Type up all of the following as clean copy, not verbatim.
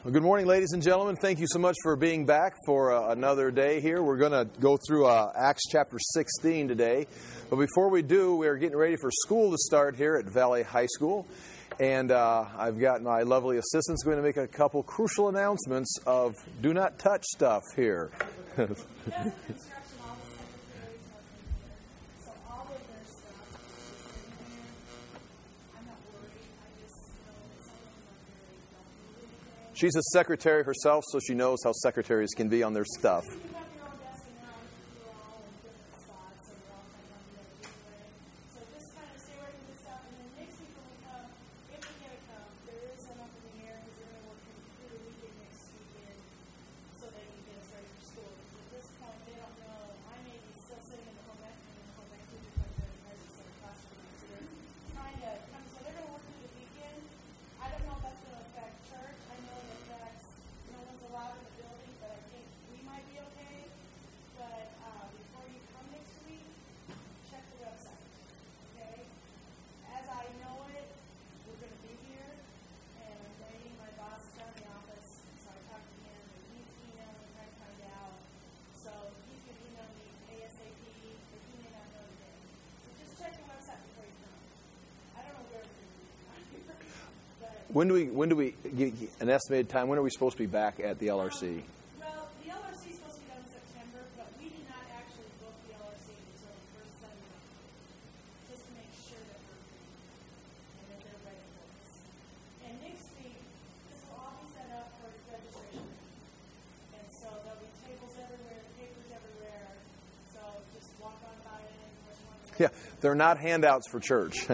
Well, good morning, ladies and gentlemen. Thank you so much for being back for another day here. We're going to go through Acts chapter 16 today. But before we do, we're getting ready for school to start here at Valley High School. And I've got my lovely assistants going to make a couple crucial announcements of do not touch stuff here. She's a secretary herself, so she knows how secretaries can be on their stuff. When do we get an estimated time? When are we supposed to be back at the LRC? Well, the LRC is supposed to be done in September, but we did not actually book the LRC until the first Sunday of October, just to make sure that we're ready and that they're ready for us. And next week, this will all be set up for registration. And so there'll be tables everywhere, papers everywhere. So just walk on by it and push one. Yeah, they're not handouts for church.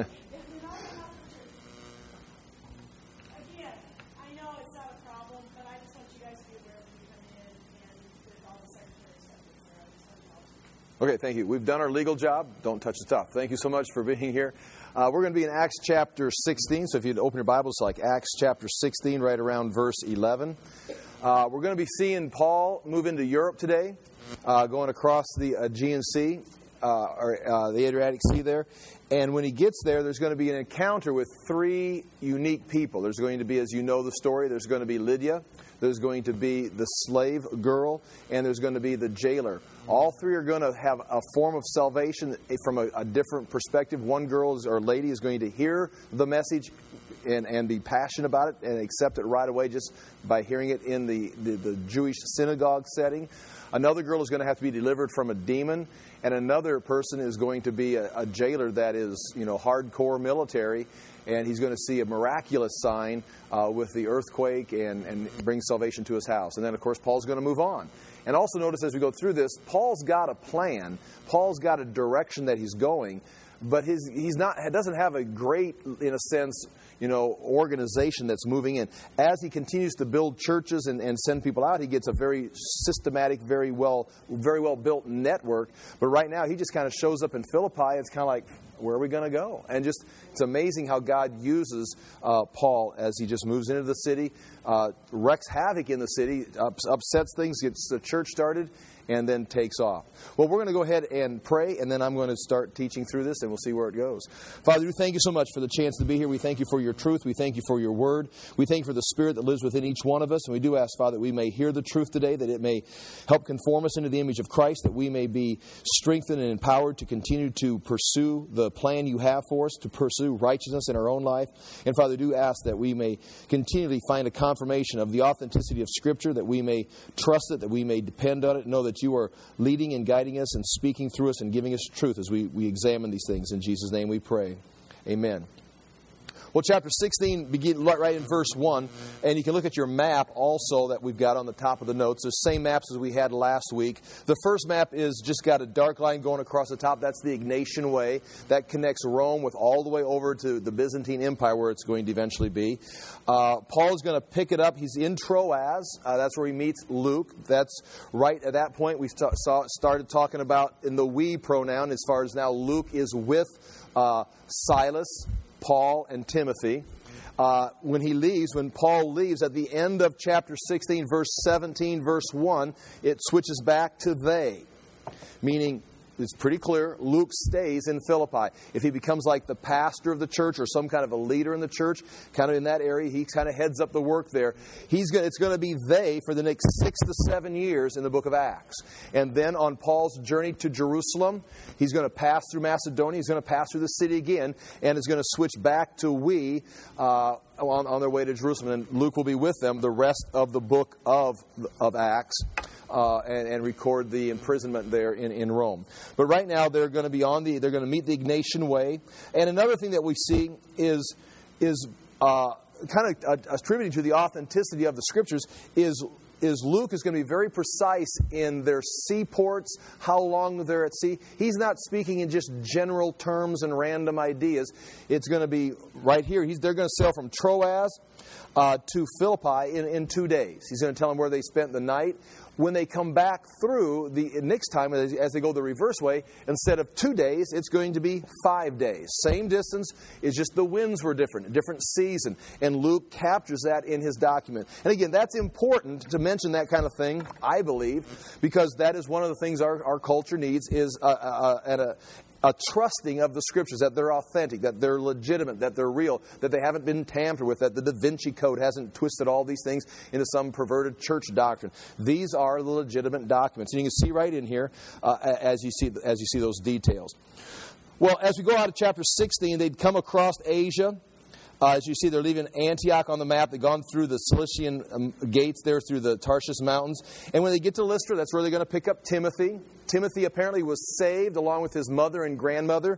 Okay, thank you. We've done our legal job. Don't touch the stuff. Thank you so much for being here. We're going to be in Acts chapter 16. So if you'd open your Bibles, like Acts chapter 16, right around verse 11. We're going to be seeing Paul move into Europe today, going across the Aegean Sea, or the Adriatic Sea there. And when he gets there, there's going to be an encounter with three unique people. There's going to be, as you know the story, there's going to be Lydia. There's going to be the slave girl, and there's going to be the jailer. All three are going to have a form of salvation from a different perspective. One girl or lady is going to hear the message and be passionate about it and accept it right away just by hearing it in the Jewish synagogue setting. Another girl is going to have to be delivered from a demon, and another person is going to be a jailer that is, hardcore military, and he's going to see a miraculous sign with the earthquake and bring salvation to his house. And then, of course, Paul's going to move on. And also notice as we go through this, Paul's got a plan. Paul's got a direction that he's going, but he doesn't have a great, in a sense, organization that's moving in. As he continues to build churches and send people out, he gets a very systematic, very well built network. But right now, he just kind of shows up in Philippi. It's kind of like, where are we going to go? And just, it's amazing how God uses Paul as he just moves into the city, wreaks havoc in the city, upsets things, gets the church started, and then takes off. Well, we're going to go ahead and pray, and then I'm going to start teaching through this, and we'll see where it goes. Father, we thank you so much for the chance to be here. We thank you for your truth. We thank you for your word. We thank you for the Spirit that lives within each one of us, and we do ask, Father, that we may hear the truth today, that it may help conform us into the image of Christ, that we may be strengthened and empowered to continue to pursue the plan you have for us, to pursue righteousness in our own life. And Father, do ask that we may continually find a confirmation of the authenticity of Scripture, that we may trust it, that we may depend on it, know that you are leading and guiding us and speaking through us and giving us truth as we examine these things. In Jesus' name we pray. Amen. Well, chapter 16 begins right in verse 1, and you can look at your map also that we've got on the top of the notes. The same maps as we had last week. The first map is just got a dark line going across the top. That's the Ignatian Way. That connects Rome with all the way over to the Byzantine Empire where it's going to eventually be. Paul is going to pick it up. He's in Troas. That's where he meets Luke. That's right at that point we started talking about in the we pronoun as far as now Luke is with Silas, Paul, and Timothy. When Paul leaves at the end of chapter 16, verse 17, verse 1, it switches back to they, meaning it's pretty clear. Luke stays in Philippi. If he becomes like the pastor of the church or some kind of a leader in the church, kind of in that area, he kind of heads up the work there. It's going to be they for the next 6 to 7 years in the book of Acts. And then on Paul's journey to Jerusalem, he's going to pass through Macedonia. He's going to pass through the city again, and is going to switch back to on their way to Jerusalem. And Luke will be with them the rest of the book of Acts. And record the imprisonment there in Rome. But right now they're going to be they're going to meet the Ignatian Way. And another thing that we see is kind of attributing to the authenticity of the Scriptures is Luke is going to be very precise in their seaports, how long they're at sea. He's not speaking in just general terms and random ideas. It's going to be right here. They're going to sail from Troas to Philippi in 2 days. He's going to tell them where they spent the night. When they come back through the next time, as they go the reverse way, instead of 2 days, it's going to be 5 days. Same distance, it's just the winds were different, different season. And Luke captures that in his document. And again, that's important to mention that kind of thing, I believe, because that is one of the things our culture needs is a trusting of the Scriptures, that they're authentic, that they're legitimate, that they're real, that they haven't been tampered with, that the Da Vinci Code hasn't twisted all these things into some perverted church doctrine. These are the legitimate documents. And you can see right in here as you see those details. Well, as we go out of chapter 16, they'd come across Asia. As you see, they're leaving Antioch on the map. They've gone through the Cilician gates there through the Tarshish Mountains. And when they get to Lystra, that's where they're going to pick up Timothy. Timothy apparently was saved along with his mother and grandmother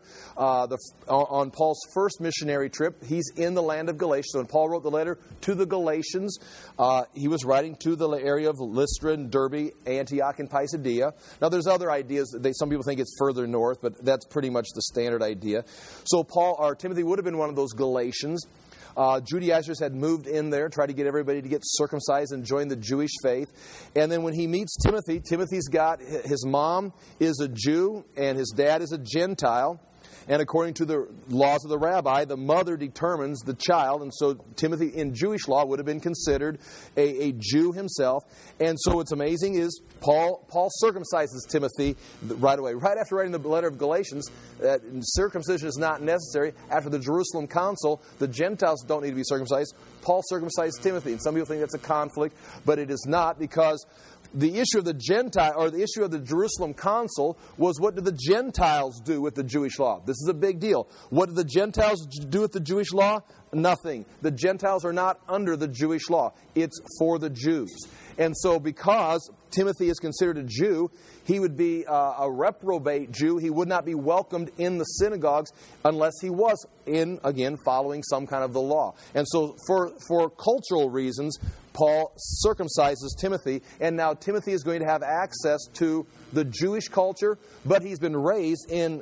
on Paul's first missionary trip. He's in the land of Galatia. So when Paul wrote the letter to the Galatians, he was writing to the area of Lystra and Derbe, Antioch, and Pisidia. Now there's other ideas. Some people think it's further north, but that's pretty much the standard idea. So Timothy would have been one of those Galatians. Judaizers had moved in there, tried to get everybody to get circumcised and join the Jewish faith. And then when he meets Timothy, Timothy's got, his mom is a Jew and his dad is a Gentile. And according to the laws of the rabbi, the mother determines the child. And so Timothy, in Jewish law, would have been considered a Jew himself. And so what's amazing is Paul circumcises Timothy right away. Right after writing the letter of Galatians, circumcision is not necessary. After the Jerusalem Council, the Gentiles don't need to be circumcised. Paul circumcised Timothy. And some people think that's a conflict, but it is not, because the issue of the Gentile, or the issue of the Jerusalem Council, was what did the Gentiles do with the Jewish law? This is a big deal. What did the Gentiles do with the Jewish law? Nothing. The Gentiles are not under the Jewish law. It's for the Jews. And so because Timothy is considered a Jew, he would be a reprobate Jew. He would not be welcomed in the synagogues unless he was following some kind of the law. And so for cultural reasons, Paul circumcises Timothy, and now Timothy is going to have access to the Jewish culture, but he's been raised in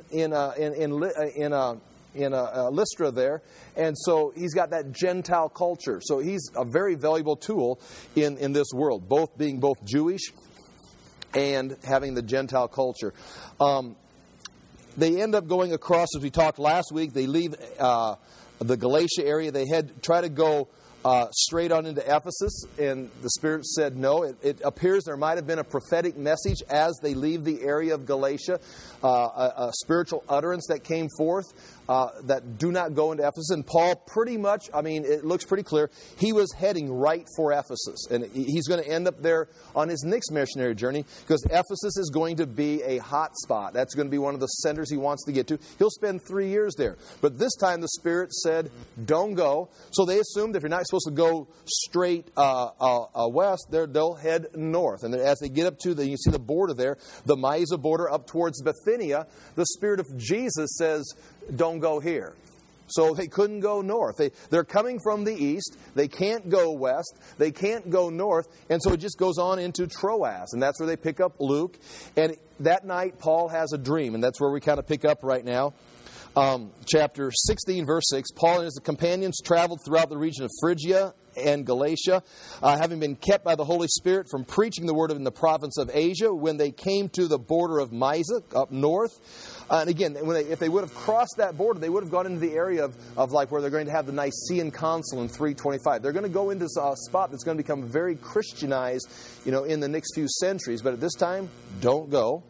Lystra there, and so he's got that Gentile culture. So he's a very valuable tool in this world, being both Jewish and having the Gentile culture. They end up going across, as we talked last week. They leave the Galatia area. They try to go straight on into Ephesus, and the Spirit said no. It appears there might have been a prophetic message as they leave the area of Galatia, a spiritual utterance that came forth that do not go into Ephesus. And Paul pretty much, it looks pretty clear, he was heading right for Ephesus. And he's going to end up there on his next missionary journey, because Ephesus is going to be a hot spot. That's going to be one of the centers he wants to get to. He'll spend 3 years there. But this time the Spirit said, don't go. So they assumed if you're not supposed to go straight west, they'll head north. And as they get up to you see the border there, the Mysia border up towards Bithynia, the Spirit of Jesus says, don't go here. So they couldn't go north. They're coming from the east. They can't go west. They can't go north. And so it just goes on into Troas. And that's where they pick up Luke. And that night, Paul has a dream. And that's where we kind of pick up right now. Chapter 16, verse 6. Paul and his companions traveled throughout the region of Phrygia and Galatia, having been kept by the Holy Spirit from preaching the word in the province of Asia. When they came to the border of Mysia, up north, and again, if they would have crossed that border, they would have gone into the area of like where they're going to have the Nicene Council in 325. They're going to go into a spot that's going to become very Christianized, in the next few centuries. But at this time, don't go.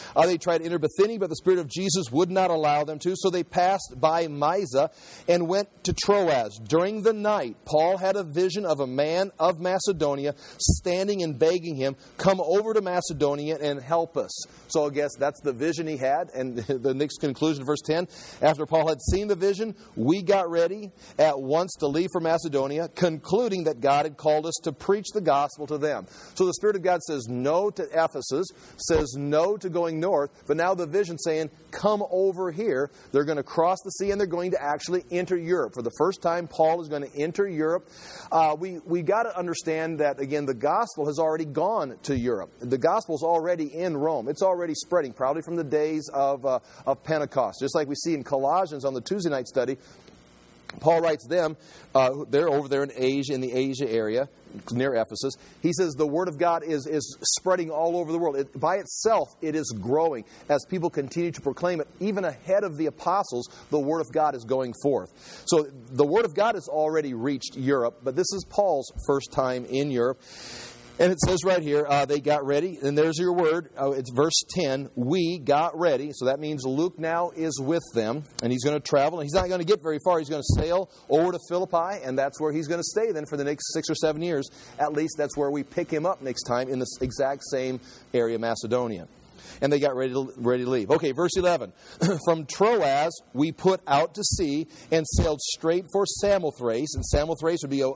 They tried to enter Bithynia, but the Spirit of Jesus would not allow them to. So they passed by Mysia and went to Troas. During the night, Paul had a vision of a man of Macedonia standing and begging him, come over to Macedonia and help us. So I guess that's the vision he had. And the next conclusion, verse 10, after Paul had seen the vision, we got ready at once to leave for Macedonia, concluding that God had called us to preach the gospel to them. So the Spirit of God says no to Ephesus, says no to going north, but now the vision saying, come over here. They're going to cross the sea and they're going to actually enter Europe. For the first time, Paul is going to enter Europe. We got to understand that, again, the gospel has already gone to Europe. The gospel is already in Rome. It's already spreading, probably from the days of Pentecost. Just like we see in Colossians on the Tuesday night study, Paul writes them, they're over there in Asia, in the Asia area, near Ephesus. He says the Word of God is spreading all over the world. By itself, it is growing. As people continue to proclaim it, even ahead of the apostles, the Word of God is going forth. So the Word of God has already reached Europe, but this is Paul's first time in Europe. And it says right here, they got ready. And there's your word. It's verse 10. We got ready. So that means Luke now is with them. And he's going to travel. And he's not going to get very far. He's going to sail over to Philippi. And that's where he's going to stay then for the next 6 or 7 years. At least that's where we pick him up next time, in the exact same area, Macedonia. And they got ready to leave. Okay, verse 11. From Troas we put out to sea and sailed straight for Samothrace. And Samothrace would be a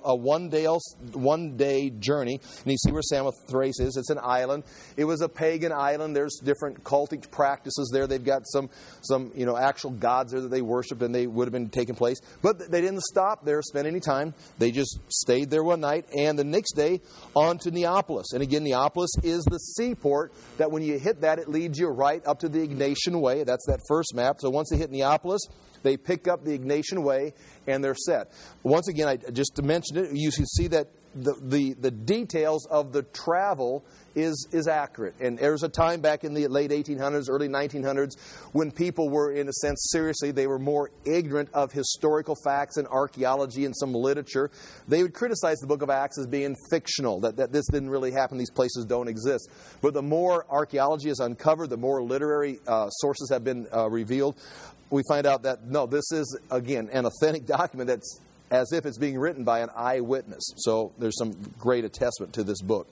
one-day journey. And you see where Samothrace is. It's an island. It was a pagan island. There's different cultic practices there. They've got some actual gods there that they worshipped, and they would have been taking place. But they didn't stop there, spend any time. They just stayed there one night. And the next day on to Neapolis. And again, Neapolis is the seaport that when you hit that, it leads you right up to the Ignatian Way. That's that first map. So once they hit Neapolis, they pick up the Ignatian Way and they're set. Once again, just to mention it, you can see that the details of the travel is accurate. And there's a time back in the late 1800s, early 1900s, when people were, in a sense, seriously, they were more ignorant of historical facts and archaeology and some literature. They would criticize the book of Acts as being fictional, that this didn't really happen, these places don't exist. But the more archaeology is uncovered, the more literary sources have been revealed, we find out that, no, this is, again, an authentic document that's as if it's being written by an eyewitness. So there's some great attestment to this book.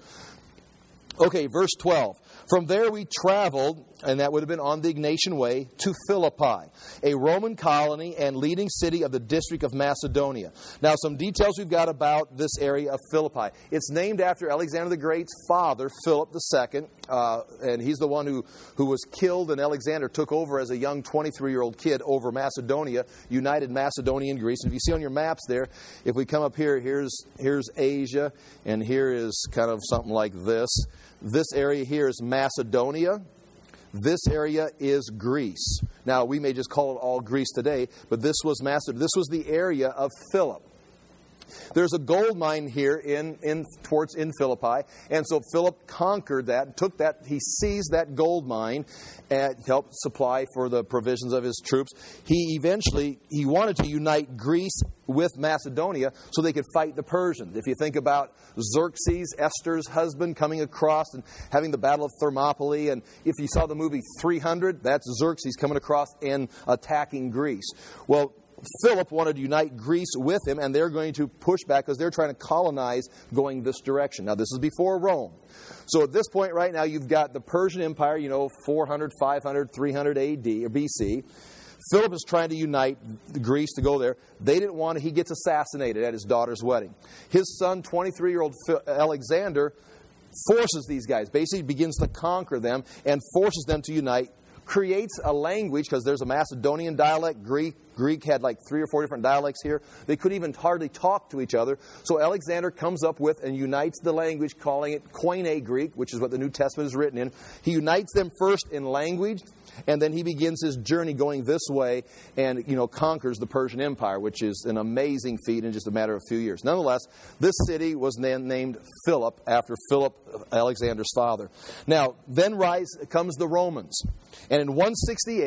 Okay, verse 12. From there we traveled, and that would have been on the Ignatian Way, to Philippi, a Roman colony and leading city of the district of Macedonia. Now, some details we've got about this area of Philippi. It's named after Alexander the Great's father, Philip II, and he's the one who was killed, and Alexander took over as a young 23-year-old kid over Macedonia, united Macedonia and Greece. And if you see on your maps there, if we come up here, here's Asia, and here is kind of something like this. This area here is Macedonia. This area is Greece. Now, we may just call it all Greece today, but this was Macedonia. This was the area of Philip. There's a gold mine here in Philippi, and so Philip conquered that, took that, he seized that gold mine and helped supply for the provisions of his troops. He wanted to unite Greece with Macedonia so they could fight the Persians. If you think about Xerxes, Esther's husband, coming across and having the Battle of Thermopylae, and if you saw the movie 300, that's Xerxes coming across and attacking Greece. Well, Philip wanted to unite Greece with him, and they're going to push back because they're trying to colonize going this direction. Now, this is before Rome. So at this point right now, you've got the Persian Empire, 400, 500, 300 AD or BC. Philip is trying to unite Greece to go there. They didn't want to. He gets assassinated at his daughter's wedding. His son, 23-year-old Alexander, forces these guys, basically begins to conquer them and forces them to unite, creates a language, because there's a Macedonian dialect, Greek had like 3 or 4 different dialects here. They couldn't even hardly talk to each other. So Alexander comes up with and unites the language, calling it Koine Greek, which is what the New Testament is written in. He unites them first in language, and then he begins his journey going this way and, conquers the Persian Empire, which is an amazing feat in just a matter of a few years. Nonetheless, this city was then named Philip after Philip, Alexander's father. Now, then comes the Romans. And in 168,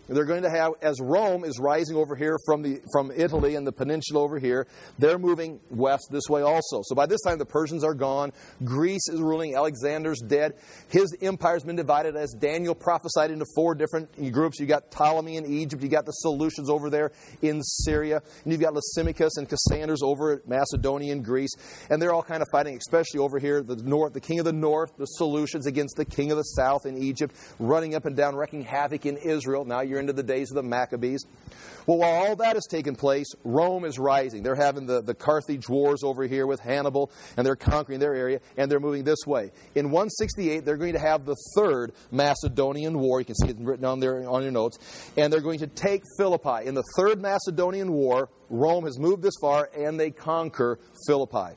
they're going to have, as Rome is rising over here from Italy and the peninsula over here, they're moving west this way also. So by this time, the Persians are gone. Greece is ruling. Alexander's dead. His empire's been divided, as Daniel prophesied, into 4 different groups. You got Ptolemy in Egypt. You got the Seleucids over there in Syria. And you've got Lysimachus and Cassander over at Macedonia and Greece. And they're all kind of fighting, especially over here, the north, the king of the north, the Seleucids against the king of the south in Egypt, running up and down, wreaking havoc in Israel. Now you're into the days of the Maccabees. Well, while all that has taken place, Rome is rising. They're having the Carthage wars over here with Hannibal, and they're conquering their area, and they're moving this way. In 168, they're going to have the 3rd Macedonian War. You can see it written on there on your notes. And they're going to take Philippi. In the 3rd Macedonian War, Rome has moved this far, and they conquer Philippi.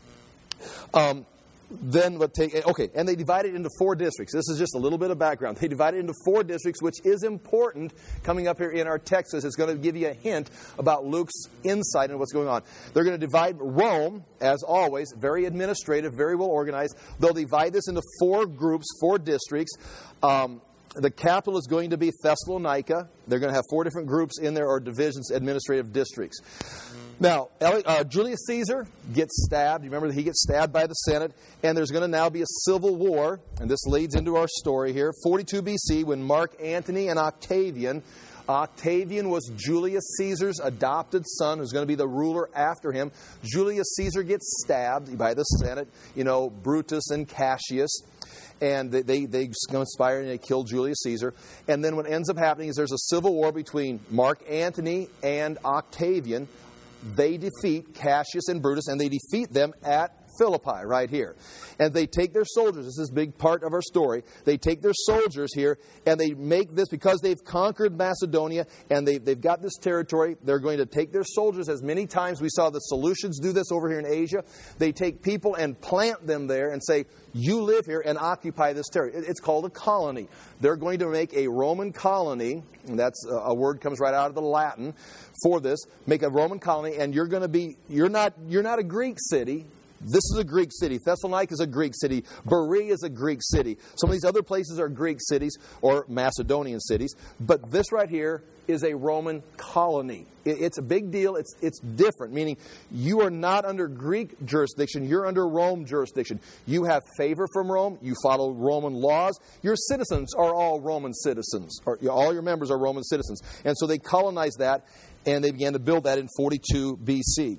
And they divide it into 4 districts. This is just a little bit of background. They divide it into 4 districts, which is important coming up here in our text, as it's going to give you a hint about Luke's insight into what's going on. They're going to divide Rome, as always, very administrative, very well organized. They'll divide this into 4 groups, 4 districts. The capital is going to be Thessalonica. They're going to have 4 different groups in there, or divisions, administrative districts. Now, Julius Caesar gets stabbed. You remember that he gets stabbed by the Senate. And there's going to now be a civil war. And this leads into our story here. 42 BC, when Mark Antony and Octavian was Julius Caesar's adopted son, who's going to be the ruler after him. Julius Caesar gets stabbed by the Senate. Brutus and Cassius. And they conspire and they kill Julius Caesar. And then what ends up happening is there's a civil war between Mark Antony and Octavian. They defeat Cassius and Brutus, and they defeat them at Philippi right here. And they take their soldiers. This is a big part of our story. They take their soldiers here, and they make this, because they've conquered Macedonia, and they've got this territory, they're going to take their soldiers, as many times we saw the Seleucids do this over here in Asia. They take people and plant them there and say, you live here and occupy this territory. It's called a colony. They're going to make a Roman colony, and that's a word comes right out of the Latin for this. Make a Roman colony, and you're not a Greek city. This is a Greek city. Thessalonica is a Greek city. Berea is a Greek city. Some of these other places are Greek cities or Macedonian cities. But this right here is a Roman colony. It's a big deal. It's different, meaning you are not under Greek jurisdiction. You're under Rome jurisdiction. You have favor from Rome. You follow Roman laws. Your citizens are all Roman citizens. All your members are Roman citizens. And so they colonized that, and they began to build that in 42 BC.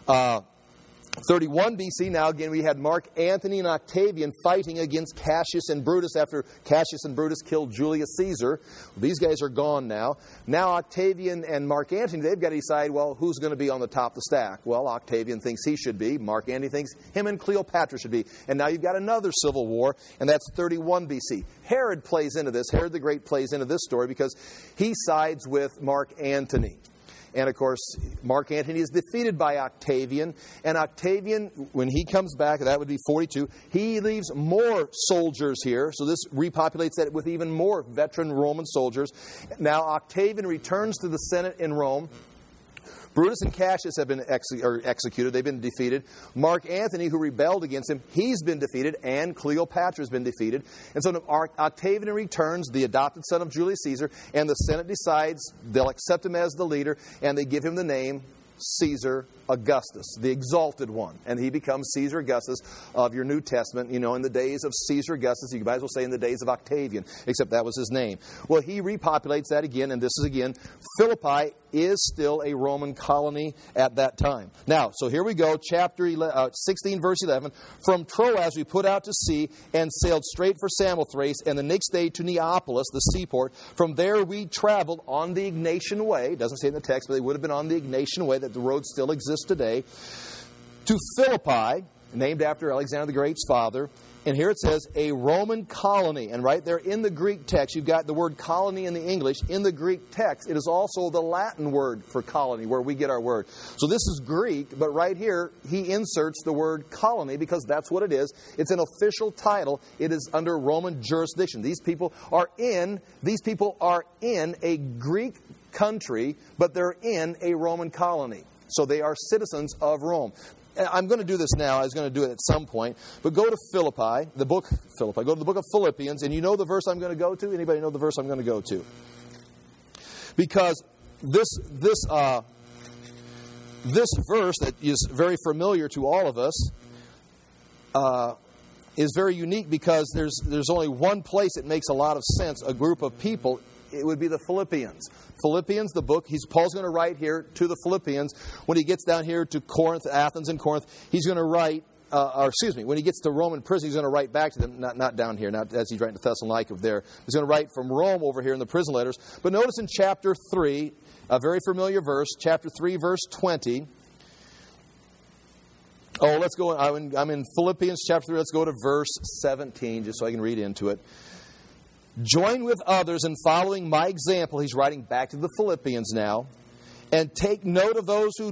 31 BC, now again, we had Mark Antony and Octavian fighting against Cassius and Brutus after Cassius and Brutus killed Julius Caesar. Well, these guys are gone now. Now Octavian and Mark Antony, they've got to decide, well, who's going to be on the top of the stack? Well, Octavian thinks he should be. Mark Antony thinks him and Cleopatra should be. And now you've got another civil war, and that's 31 BC. Herod plays into this. Herod the Great plays into this story because he sides with Mark Antony. And, of course, Mark Antony is defeated by Octavian. And Octavian, when he comes back, that would be 42, he leaves more soldiers here. So this repopulates that with even more veteran Roman soldiers. Now, Octavian returns to the Senate in Rome. Brutus and Cassius have been executed. They've been defeated. Mark Antony, who rebelled against him, he's been defeated, and Cleopatra has been defeated. And so Octavian returns, the adopted son of Julius Caesar, and the Senate decides they'll accept him as the leader, and they give him the name Caesar Augustus, the exalted one. And he becomes Caesar Augustus of your New Testament. In the days of Caesar Augustus, you might as well say in the days of Octavian, except that was his name. Well, he repopulates that again, and this is again, Philippi is still a Roman colony at that time. Now, so here we go, chapter 16, verse 11. From Troas we put out to sea and sailed straight for Samothrace, and the next day to Neapolis, the seaport. From there we traveled on the Egnatian Way. It doesn't say in the text, but they would have been on the Egnatian Way, that the road still exists today, to Philippi, named after Alexander the Great's father. And here it says, a Roman colony. And right there in the Greek text, you've got the word colony in the English. In the Greek text, it is also the Latin word for colony, where we get our word. So this is Greek, but right here, he inserts the word colony because that's what it is. It's an official title. It is under Roman jurisdiction. These people are in a Greek country, but they're in a Roman colony. So they are citizens of Rome. I'm going to do this now. I was going to do it at some point. But go to Philippi, the book Philippi. Go to the book of Philippians, and you know the verse I'm going to go to? Anybody know the verse I'm going to go to? because this verse that is very familiar to all of us is very unique because there's only one place it makes a lot of sense, a group of people. It would be the Philippians. Philippians, the book, Paul's going to write here to the Philippians. When he gets down here to Corinth, Athens and Corinth, he's going to write, when he gets to Roman prison, he's going to write back to them, not down here, not as he's writing to Thessalonica there. He's going to write from Rome over here in the prison letters. But notice in chapter 3, a very familiar verse, chapter 3, verse 20. Oh, let's go. I'm in Philippians chapter 3. Let's go to verse 17, just so I can read into it. Join with others in following my example. He's writing back to the Philippians now. And take note of those who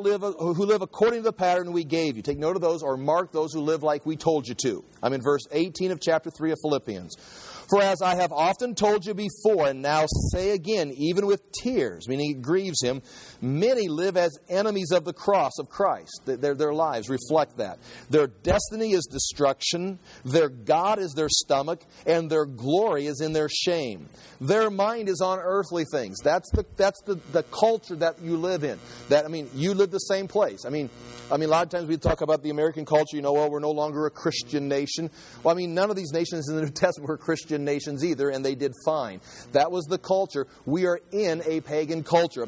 live according to the pattern we gave you. Take note of those, or mark those who live like we told you to. I'm in verse 18 of chapter 3 of Philippians. For as I have often told you before, and now say again, even with tears, meaning it grieves him, many live as enemies of the cross of Christ. Their lives reflect that. Their destiny is destruction, their God is their stomach, and their glory is in their shame. Their mind is on earthly things. That's the culture that you live in. You live the same place. I mean, a lot of times we talk about the American culture, we're no longer a Christian nation. Well, none of these nations in the New Testament were Christian nations either, and they did fine. That was the culture. We are in a pagan culture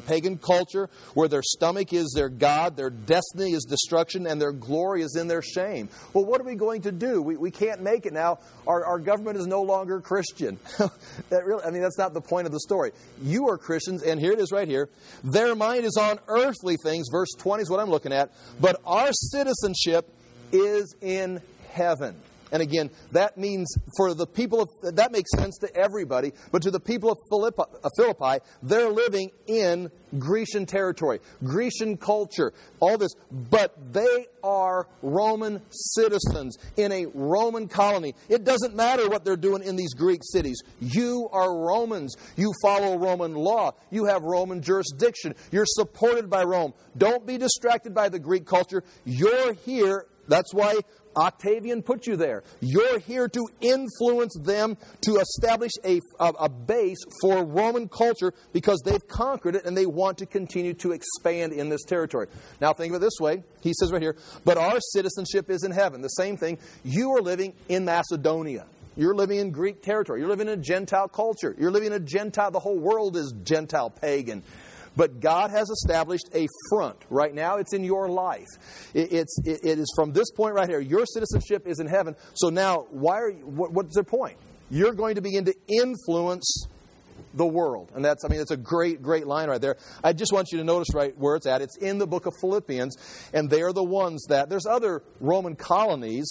where their stomach is their God, their destiny is destruction, and their glory is in their shame. Well, what are we going to do? We can't make it now. Our government is no longer Christian. That's not the point of the story. You are Christians, and here it is right here. Their mind is on earthly things. Verse 20 is what I'm looking at. But our citizenship is in heaven. And again, that means for the people that makes sense to everybody, but to the people of Philippi, they're living in Grecian territory, Grecian culture, all this. But they are Roman citizens in a Roman colony. It doesn't matter what they're doing in these Greek cities. You are Romans. You follow Roman law. You have Roman jurisdiction. You're supported by Rome. Don't be distracted by the Greek culture. You're here. That's why Octavian put you there. You're here to influence them to establish a base for Roman culture because they've conquered it and they want to continue to expand in this territory. Now think of it this way. He says right here, but our citizenship is in heaven. The same thing. You are living in Macedonia. You're living in Greek territory. You're living in a Gentile culture. You're living in a Gentile. The whole world is Gentile, pagan. But God has established a front. Right now, it's in your life. It is from this point right here. Your citizenship is in heaven. So now, what's the point? You're going to begin to influence the world. And it's a great, great line right there. I just want you to notice right where it's at. It's in the book of Philippians. And they are the ones that, there's other Roman colonies,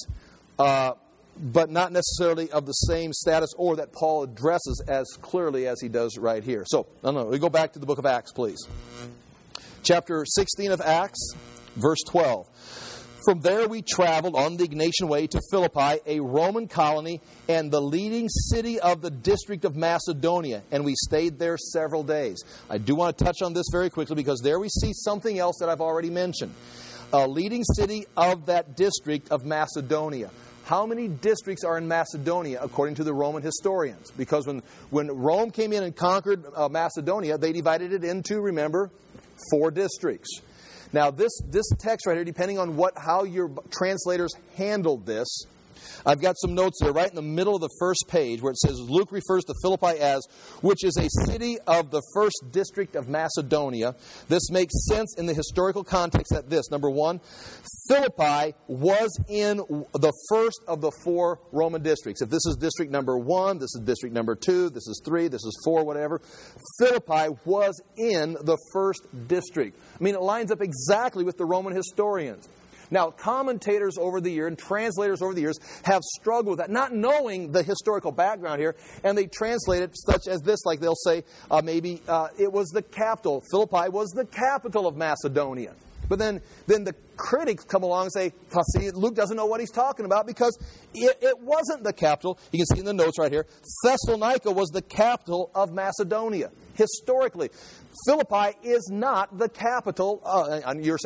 but not necessarily of the same status or that Paul addresses as clearly as he does right here. So, we go back to the book of Acts, please. Chapter 16 of Acts, verse 12. From there we traveled on the Ignatian Way to Philippi, a Roman colony and the leading city of the district of Macedonia, and we stayed there several days. I do want to touch on this very quickly because there we see something else that I've already mentioned. A leading city of that district of Macedonia. How many districts are in Macedonia according to the Roman historians? Because when Rome came in and conquered Macedonia, they divided it into, remember, 4 districts. Now this text right here, depending on how your translators handled this, I've got some notes there right in the middle of the first page where it says Luke refers to Philippi as, which is a city of the first district of Macedonia. This makes sense in the historical context at this. Number 1, Philippi was in the first of the 4 Roman districts. If this is district number 1, this is district number 2, this is 3, this is 4, whatever. Philippi was in the first district. It lines up exactly with the Roman historians. Now, commentators over the years and translators over the years have struggled with that, not knowing the historical background here, and they translate it such as this, like they'll say, maybe it was the capital. Philippi was the capital of Macedonia. But then the critics come along and say, see, Luke doesn't know what he's talking about because it wasn't the capital. You can see in the notes right here, Thessalonica was the capital of Macedonia. Historically, Philippi is not the capital. And you're saying,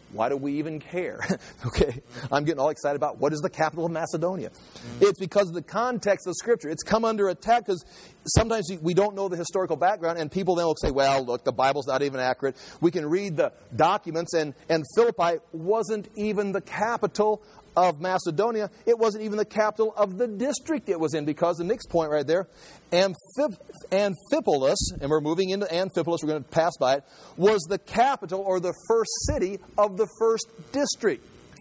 Why do we even care? Okay, I'm getting all excited about what is the capital of Macedonia. It's because of the context of Scripture. It's come under attack because sometimes we don't know the historical background, and people then will say, well, look, the Bible's not even accurate. We can read the documents, and Philippi wasn't even the capital of Macedonia. It wasn't even the capital of the district it was in, because the next point right there, Amphipolis, and we're moving into Amphipolis, we're going to pass by it, was the capital or the first city of the first district.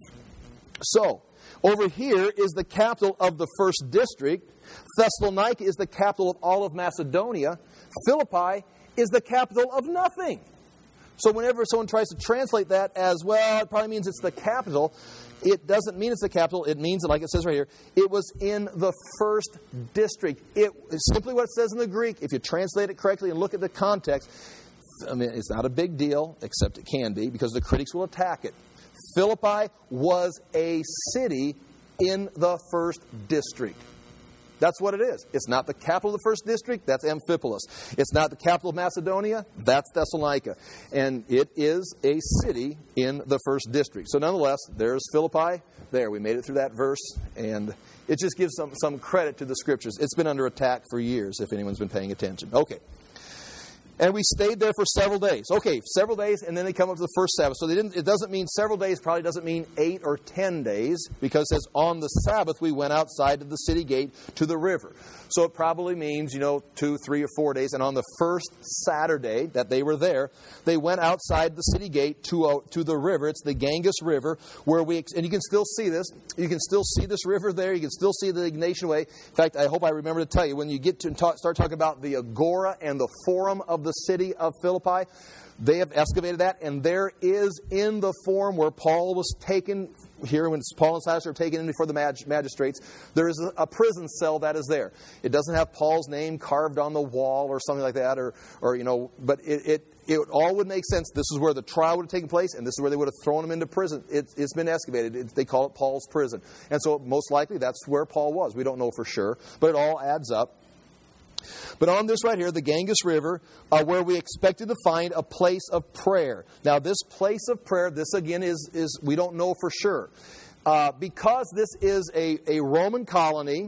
So, over here is the capital of the first district. Thessalonica is the capital of all of Macedonia. Philippi is the capital of nothing. So whenever someone tries to translate that as, well, it probably means it's the capital, it doesn't mean it's the capital. It means, like it says right here, it was in the first district. It's simply what it says in the Greek. If you translate it correctly and look at the context, I mean, it's not a big deal, except it can be, because the critics will attack it. Philippi was a city in the first district. That's what it is. It's not the capital of the first district. That's Amphipolis. It's not the capital of Macedonia. That's Thessalonica. And it is a city in the first district. So nonetheless, there's Philippi. There, we made it through that verse. And it just gives some credit to the Scriptures. It's been under attack for years, if anyone's been paying attention. Okay. And we stayed there for several days. Okay, several days, and then they come up to the first Sabbath. So it doesn't mean several days, probably doesn't mean 8 or 10 days, because it says on the Sabbath we went outside of the city gate to the river. So it probably means, 2, 3, or 4 days. And on the first Saturday that they were there, they went outside the city gate to the river. It's the Ganges River, and you can still see this. You can still see this river there. You can still see the Ignatian Way. In fact, I hope I remember to tell you, when you get to start talking about the Agora and the Forum of the city of Philippi, they have excavated that, and there is in the Forum where Paul was taken here, when Paul and Silas are taken in before the magistrates, there is a prison cell that is there. It doesn't have Paul's name carved on the wall or something like that, but it all would make sense. This is where the trial would have taken place, and this is where they would have thrown him into prison. It's been excavated. They call it Paul's prison. And so most likely that's where Paul was. We don't know for sure, but it all adds up. But on this right here, the Ganges River, where we expected to find a place of prayer. Now, this place of prayer, this again is we don't know for sure. Because this is a Roman colony,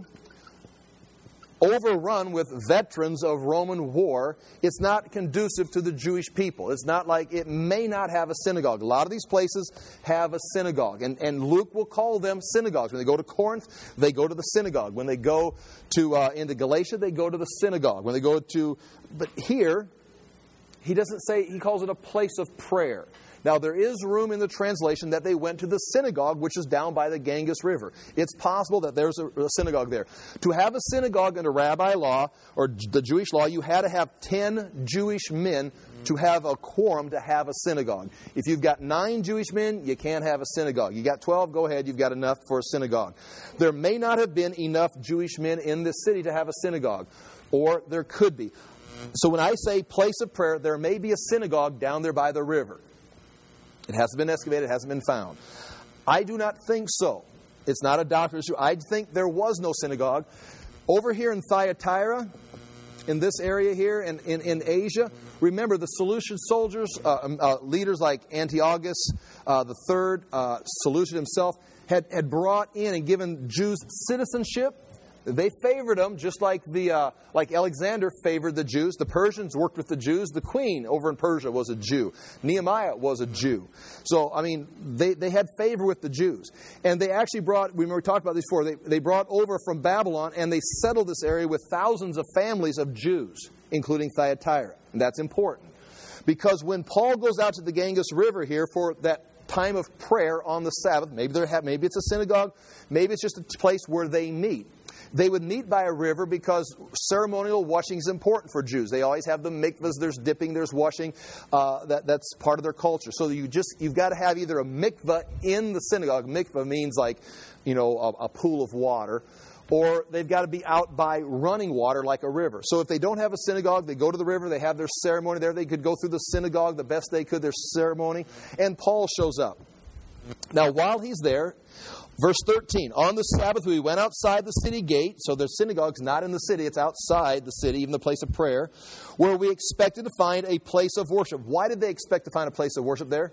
overrun with veterans of Roman war, it's not conducive to the Jewish people. It's not like it may not have a synagogue. A lot of these places have a synagogue, and Luke will call them synagogues. When they go to Corinth, they go to the synagogue. When they go to into Galatia, they go to the synagogue. When they go to, but here, he doesn't say, he calls it a place of prayer. Now, there is room in the translation that they went to the synagogue, which is down by the Ganges River. It's possible that there's a synagogue there. To have a synagogue under rabbi law, or the Jewish law, you had to have 10 Jewish men to have a quorum to have a synagogue. If you've got 9 Jewish men, you can't have a synagogue. You got 12, go ahead, you've got enough for a synagogue. There may not have been enough Jewish men in this city to have a synagogue, or there could be. So when I say place of prayer, there may be a synagogue down there by the river. It hasn't been excavated. It hasn't been found. I do not think so. It's not a doctrine issue. I think there was no synagogue. Over here in Thyatira, in this area here, in Asia, remember the Seleucid soldiers, leaders like Antiochus III, Seleucid himself, had brought in and given Jews citizenship. They favored them, just like like Alexander favored the Jews. The Persians worked with the Jews. The queen over in Persia was a Jew. Nehemiah was a Jew. So, they had favor with the Jews. And they actually brought, we talked about this before, they brought over from Babylon, and they settled this area with thousands of families of Jews, including Thyatira. And that's important. Because when Paul goes out to the Ganges River here for that time of prayer on the Sabbath, maybe it's a synagogue, maybe it's just a place where they meet. They would meet by a river because ceremonial washing is important for Jews. They always have the mikvahs. There's dipping. There's washing. That's part of their culture. So you've got to have either a mikvah in the synagogue. Mikvah means like, a pool of water. Or they've got to be out by running water like a river. So if they don't have a synagogue, they go to the river. They have their ceremony there. They could go through the synagogue the best they could, their ceremony. And Paul shows up. Now, while he's there, verse 13, on the Sabbath we went outside the city gate. So the synagogue's not in the city, it's outside the city, even the place of prayer, where we expected to find a place of worship. Why did they expect to find a place of worship there?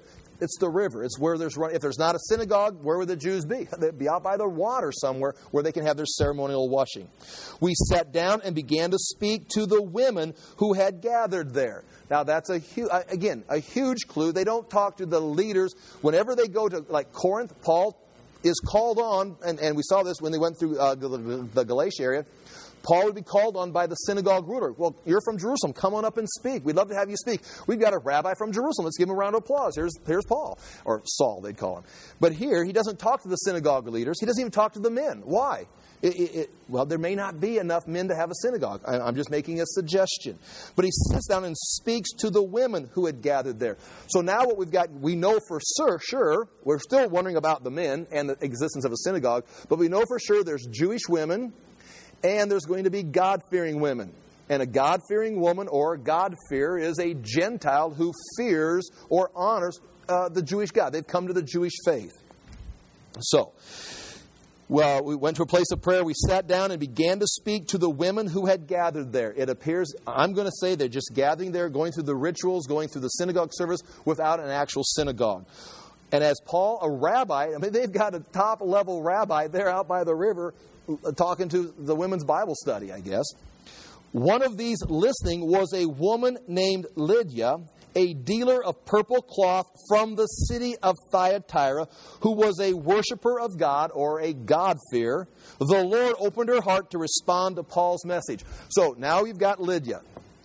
It's the river. It's where if there's not a synagogue, where would the Jews be? They'd be out by the water somewhere where they can have their ceremonial washing. We sat down and began to speak to the women who had gathered there. Now, that's a huge clue. They don't talk to the leaders. Whenever they go to, like Corinth, Paul is called on, and we saw this when they went through the Galatia area. Paul would be called on by the synagogue ruler. Well, you're from Jerusalem. Come on up and speak. We'd love to have you speak. We've got a rabbi from Jerusalem. Let's give him a round of applause. Here's Paul. Or Saul, they'd call him. But here, he doesn't talk to the synagogue leaders. He doesn't even talk to the men. Why? Well, there may not be enough men to have a synagogue. I'm just making a suggestion. But he sits down and speaks to the women who had gathered there. So now what we've got, we know for sure, we're still wondering about the men and the existence of a synagogue, but we know for sure there's Jewish women and there's going to be God-fearing women. And a God-fearing woman or God-fearer is a Gentile who fears or honors the Jewish God. They've come to the Jewish faith. So, well, we went to a place of prayer. We sat down and began to speak to the women who had gathered there. It appears, I'm going to say, they're just gathering there, going through the rituals, going through the synagogue service without an actual synagogue. And as Paul, a rabbi, they've got a top-level rabbi there out by the river talking to the women's Bible study, I guess. One of these listening was a woman named Lydia, a dealer of purple cloth from the city of Thyatira, who was a worshiper of God or a God-fearer. The Lord opened her heart to respond to Paul's message. So now we've got Lydia.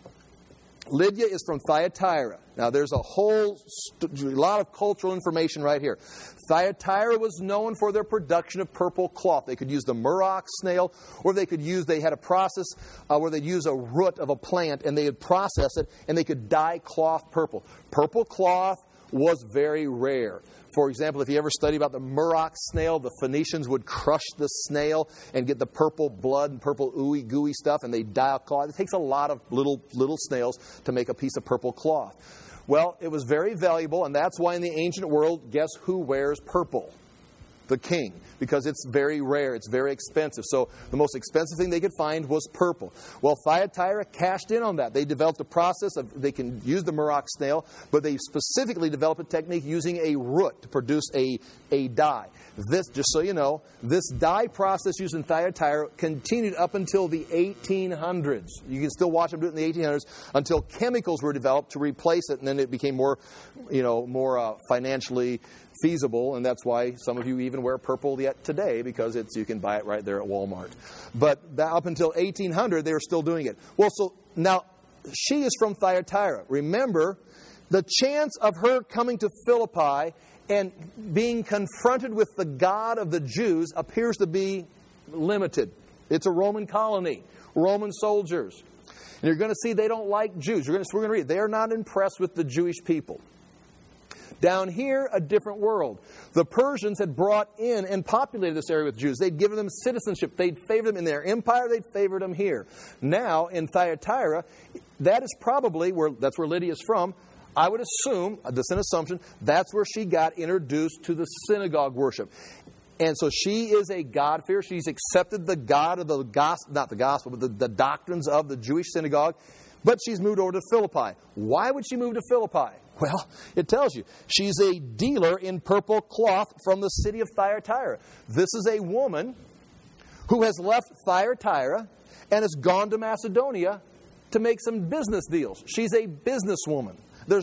Lydia is from Thyatira. Now there's a lot of cultural information right here. Thyatira was known for their production of purple cloth. They could use the murox snail, or they had a process where they'd use a root of a plant and they would process it and they could dye cloth purple. Purple cloth was very rare. For example, if you ever study about the murox snail, the Phoenicians would crush the snail and get the purple blood and purple ooey gooey stuff, and they dye a cloth. It takes a lot of little snails to make a piece of purple cloth. Well, it was very valuable, and that's why in the ancient world, guess who wears purple? The king, because it's very rare, it's very expensive. So the most expensive thing they could find was purple. Well, Thyatira cashed in on that. They developed a process they can use the murox snail, but they specifically developed a technique using a root to produce a dye. This, just so you know, this dye process used in Thyatira continued up until the 1800s. You can still watch them do it in the 1800s until chemicals were developed to replace it, and then it became more financially feasible, and that's why some of you even wear purple yet today, because you can buy it right there at Walmart. But up until 1800, they were still doing it. Well, so now she is from Thyatira. Remember, the chance of her coming to Philippi and being confronted with the God of the Jews appears to be limited. It's a Roman colony, Roman soldiers. And you're going to see they don't like Jews. We're going to read. They are not impressed with the Jewish people. Down here, a different world. The Persians had brought in and populated this area with Jews. They'd given them citizenship. They'd favored them in their empire. They'd favored them here. Now, in Thyatira, that is probably that's where Lydia's from. I would assume, this is an assumption, that's where she got introduced to the synagogue worship. And so she is a God-fearer. She's accepted the God of the gospel, not the gospel, but the doctrines of the Jewish synagogue. But she's moved over to Philippi. Why would she move to Philippi? Well, it tells you. She's a dealer in purple cloth from the city of Thyatira. This is a woman who has left Thyatira and has gone to Macedonia to make some business deals. She's a businesswoman.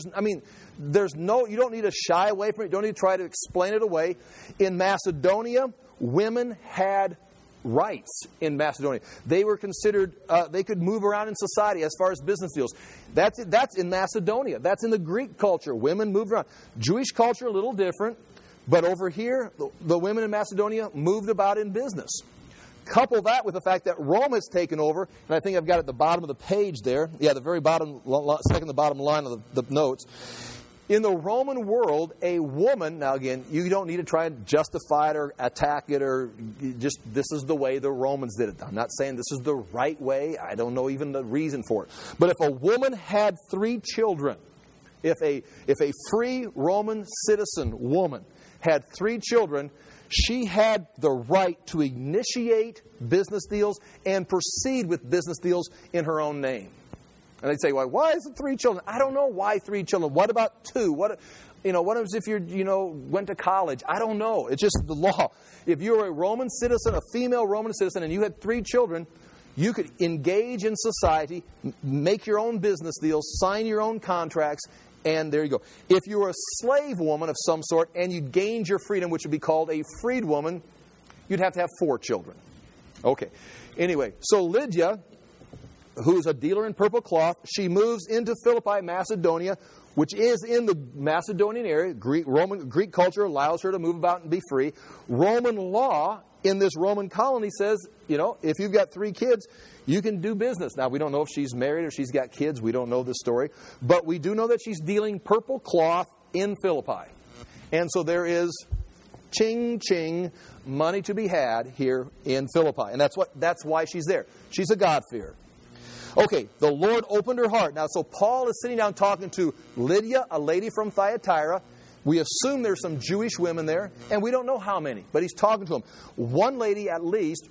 You don't need to shy away from it. You don't need to try to explain it away. In Macedonia, women had rights in Macedonia. They were considered, they could move around in society as far as business deals. That's in Macedonia. That's in the Greek culture. Women moved around. Jewish culture, a little different. But over here, the women in Macedonia moved about in business. Couple that with the fact that Rome has taken over, and I think I've got it at the bottom of the page there. Yeah, the very bottom, second to bottom line of the notes. In the Roman world, a woman, now again, you don't need to try and justify it or attack it or just, this is the way the Romans did it. I'm not saying this is the right way. I don't know even the reason for it. But if a woman had 3 children, if a free Roman citizen woman had 3 children, she had the right to initiate business deals and proceed with business deals in her own name. And they'd say, well, why is it 3 children? I don't know why 3 children. What about 2? what happens if went to college? I don't know. It's just the law. If you're a Roman citizen, a female Roman citizen, and you had 3 children, you could engage in society, make your own business deals, sign your own contracts, and there you go. If you were a slave woman of some sort and you gained your freedom, which would be called a freed woman, you'd have to have 4 children. Okay. Anyway, so Lydia, who's a dealer in purple cloth, she moves into Philippi, Macedonia, which is in the Macedonian area. Greek culture allows her to move about and be free. Roman law in this Roman colony says, if you've got 3 kids, you can do business. Now, we don't know if she's married or she's got kids. We don't know the story. But we do know that she's dealing purple cloth in Philippi. And so there is ching, money to be had here in Philippi. And that's why she's there. She's a God-fearer. Okay, the Lord opened her heart. Now, so Paul is sitting down talking to Lydia, a lady from Thyatira. We assume there's some Jewish women there, and we don't know how many, but he's talking to them. One lady, at least,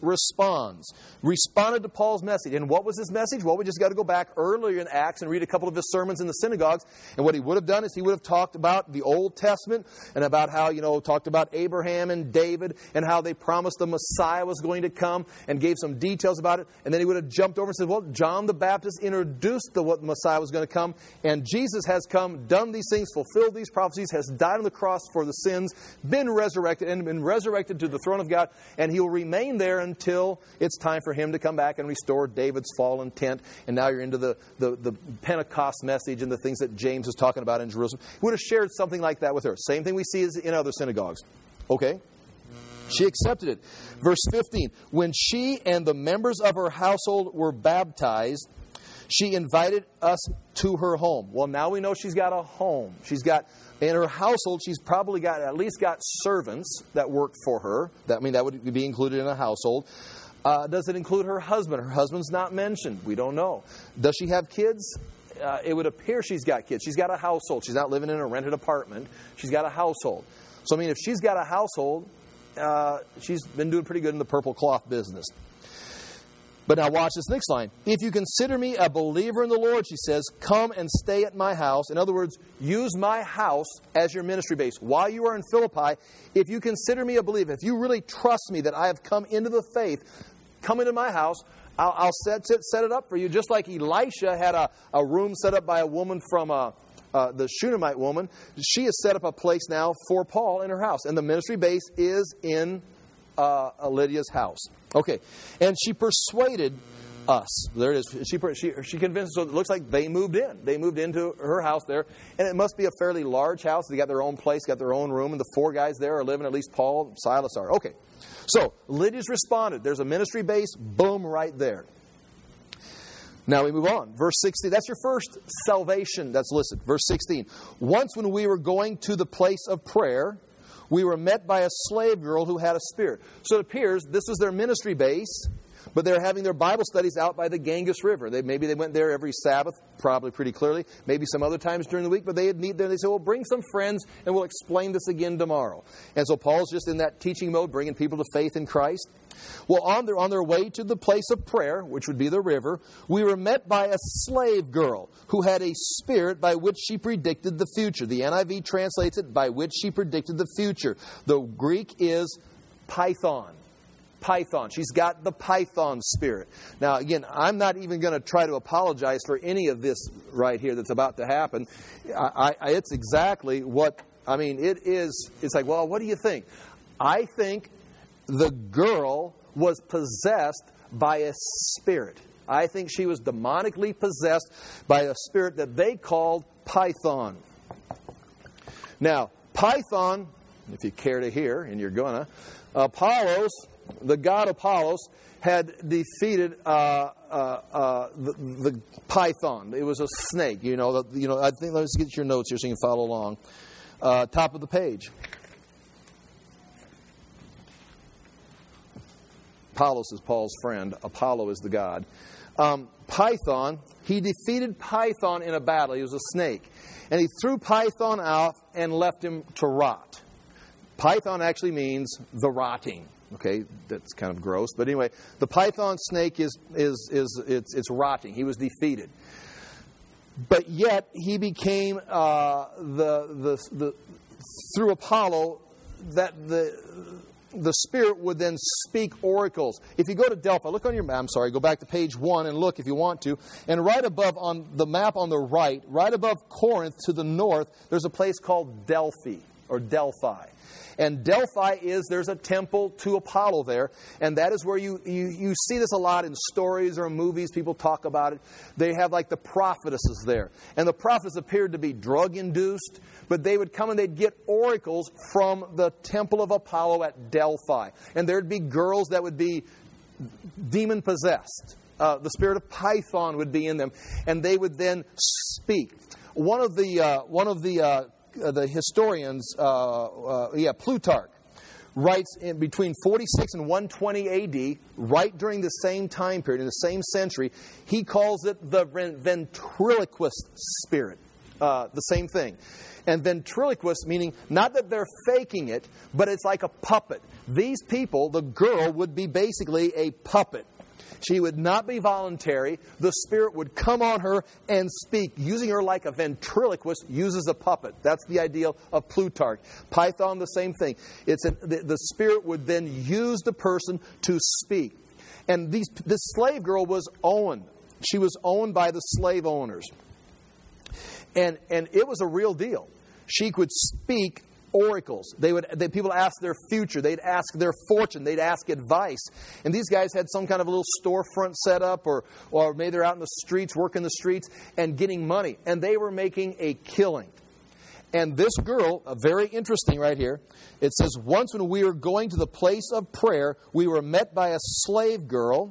responded to Paul's message. And what was his message? Well, we just got to go back earlier in Acts and read a couple of his sermons in the synagogues. And what he would have done is he would have talked about the Old Testament and about how, talked about Abraham and David and how they promised the Messiah was going to come and gave some details about it. And then he would have jumped over and said, well, John the Baptist introduced what the Messiah was going to come, and Jesus has come, done these things, fulfilled these prophecies, has died on the cross for the sins, been resurrected, and been resurrected to the throne of God, and he will remain there until it's time for him to come back and restore David's fallen tent. And now you're into the Pentecost message and the things that James is talking about in Jerusalem. He would have shared something like that with her. Same thing we see in other synagogues. Okay? She accepted it. Verse 15, when she and the members of her household were baptized, she invited us to her home. Well, now we know she's got a home. In her household, she's probably at least got servants that work for her. That would be included in a household. Does it include her husband? Her husband's not mentioned. We don't know. Does she have kids? It would appear she's got kids. She's got a household. She's not living in a rented apartment. She's got a household. So, if she's got a household, she's been doing pretty good in the purple cloth business. But now watch this next line. If you consider me a believer in the Lord, she says, come and stay at my house. In other words, use my house as your ministry base. While you are in Philippi, if you consider me a believer, if you really trust me that I have come into the faith, come into my house, I'll set it up for you. Just like Elisha had a room set up by a woman from the Shunammite woman, she has set up a place now for Paul in her house. And the ministry base is in Lydia's house. Okay, and she persuaded us. There it is. She convinced us. So it looks like they moved in. They moved into her house there, and it must be a fairly large house. They got their own place, got their own room, and the 4 guys there are living. At least Paul, Silas are. Okay, so Lydia's responded. There's a ministry base. Boom, right there. Now we move on. Verse 16. That's your first salvation that's listed. Verse 16. Once when we were going to the place of prayer, we were met by a slave girl who had a spirit. So it appears this was their ministry base, but they're having their Bible studies out by the Ganges River. Maybe they went there every Sabbath, probably pretty clearly. Maybe some other times during the week, but they'd meet there. They said, well, bring some friends and we'll explain this again tomorrow. And so Paul's just in that teaching mode, bringing people to faith in Christ. Well, on their way to the place of prayer, which would be the river, we were met by a slave girl who had a spirit by which she predicted the future. The NIV translates it, by which she predicted the future. The Greek is Python. Python. She's got the Python spirit. Now, again, I'm not even going to try to apologize for any of this right here that's about to happen. It's exactly what, it is. It's like, well, what do you think? I think the girl was possessed by a spirit. I think she was demonically possessed by a spirit that they called Python. Now, Python, if you care to hear, and you're gonna, Apollos, the god Apollos, had defeated the python. It was a snake. I think, let's get your notes here so you can follow along. Top of the page. Apollos is Paul's friend. Apollo is the god. Python, he defeated Python in a battle. He was a snake. And he threw Python out and left him to rot. Python actually means the rotting. Okay, that's kind of gross. But anyway, the python snake is rotting. He was defeated. But yet he became through Apollo that the Spirit would then speak oracles. If you go to Delphi, look on your map, go back to page 1 and look if you want to. And right above on the map on the right above Corinth to the north, there's a place called Delphi or Delphi. And Delphi there's a temple to Apollo there. And that is where you see this a lot in stories or movies. People talk about it. They have like the prophetesses there. And the prophets appeared to be drug-induced. But they would come and they'd get oracles from the temple of Apollo at Delphi. And there'd be girls that would be demon-possessed. The spirit of Python would be in them. And they would then speak. One of the historians, Plutarch, writes in between 46 and 120 A.D., right during the same time period, in the same century, he calls it the ventriloquist spirit. The same thing. And ventriloquist meaning not that they're faking it, but it's like a puppet. These people, the girl, would be basically a puppet. She would not be voluntary. The Spirit would come on her and speak, using her like a ventriloquist uses a puppet. That's the ideal of Plutarch. Python, the same thing. The Spirit would then use the person to speak. And this slave girl was owned. She was owned by the slave owners. And it was a real deal. She could speak oracles. People asked their future. They'd ask their fortune. They'd ask advice. And these guys had some kind of a little storefront set up, or maybe they're out in the streets, working the streets, and getting money. And they were making a killing. And this girl, very interesting right here, it says, once when we were going to the place of prayer, we were met by a slave girl.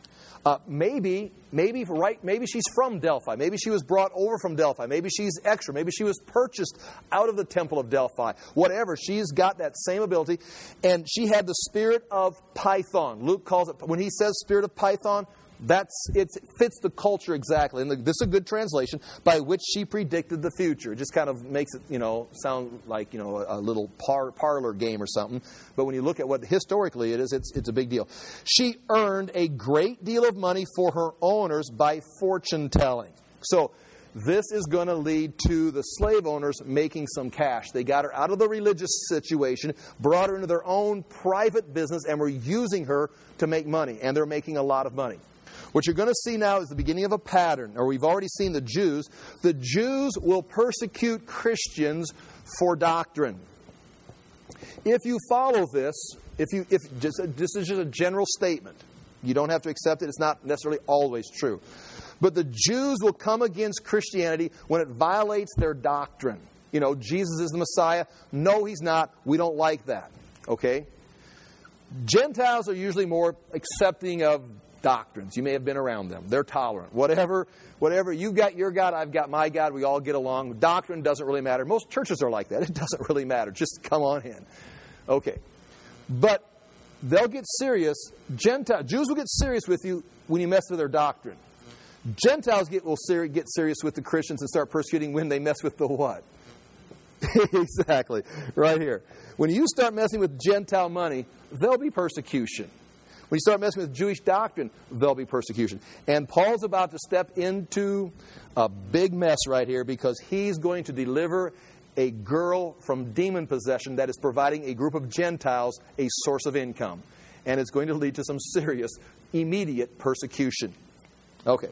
Maybe she's from Delphi. Maybe she was brought over from Delphi. Maybe she's extra. Maybe she was purchased out of the temple of Delphi. Whatever. She's got that same ability. And she had the spirit of Python. Luke calls it, when he says spirit of Python, it fits the culture exactly. And this is a good translation, by which she predicted the future. It just kind of makes it, sound like, a little parlor game or something. But when you look at what historically it is, it's a big deal. She earned a great deal of money for her owners by fortune telling. So this is going to lead to the slave owners making some cash. They got her out of the religious situation, brought her into their own private business, and were using her to make money. And they're making a lot of money. What you're going to see now is the beginning of a pattern, or we've already seen the Jews. The Jews will persecute Christians for doctrine. If you follow this, this is just a general statement. You don't have to accept it. It's not necessarily always true. But the Jews will come against Christianity when it violates their doctrine. Jesus is the Messiah. No, He's not. We don't like that. Okay? Gentiles are usually more accepting of doctrines. You may have been around them. They're tolerant. Whatever. You've got your God, I've got my God. We all get along. Doctrine doesn't really matter. Most churches are like that. It doesn't really matter. Just come on in. Okay. But they'll get serious. Jews will get serious with you when you mess with their doctrine. Gentiles will get serious with the Christians and start persecuting when they mess with the what? Exactly. Right here. When you start messing with Gentile money, there'll be persecution. When you start messing with Jewish doctrine, there'll be persecution. And Paul's about to step into a big mess right here, because he's going to deliver a girl from demon possession that is providing a group of Gentiles a source of income. And it's going to lead to some serious, immediate persecution. Okay.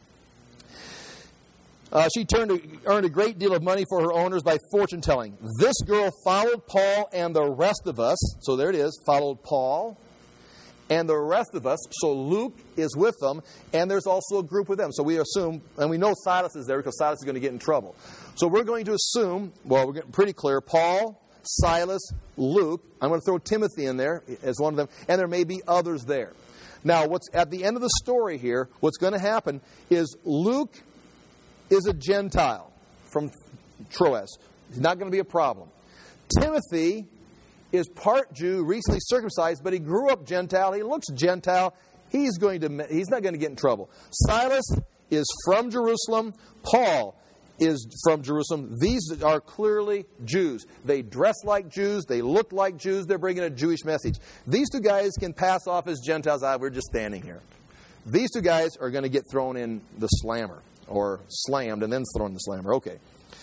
She earned a great deal of money for her owners by fortune telling. This girl followed Paul and the rest of us. So there it is, followed Paul and the rest of us. So Luke is with them, and there's also a group with them. So we assume, and we know Silas is there because Silas is going to get in trouble. So we're going to assume, we're getting pretty clear, Paul, Silas, Luke. I'm going to throw Timothy in there as one of them, and there may be others there. Now, what's at the end of the story here, what's going to happen is Luke is a Gentile from Troas. He's not going to be a problem. Timothy is part Jew, recently circumcised, but he grew up Gentile. He looks Gentile. He's not going to get in trouble. Silas is from Jerusalem. Paul is from Jerusalem. These are clearly Jews. They dress like Jews. They look like Jews. They're bringing a Jewish message. These two guys can pass off as Gentiles. We're just standing here. These two guys are going to get thrown in the slammer. or slammed and then thrown in the slammer. Okay.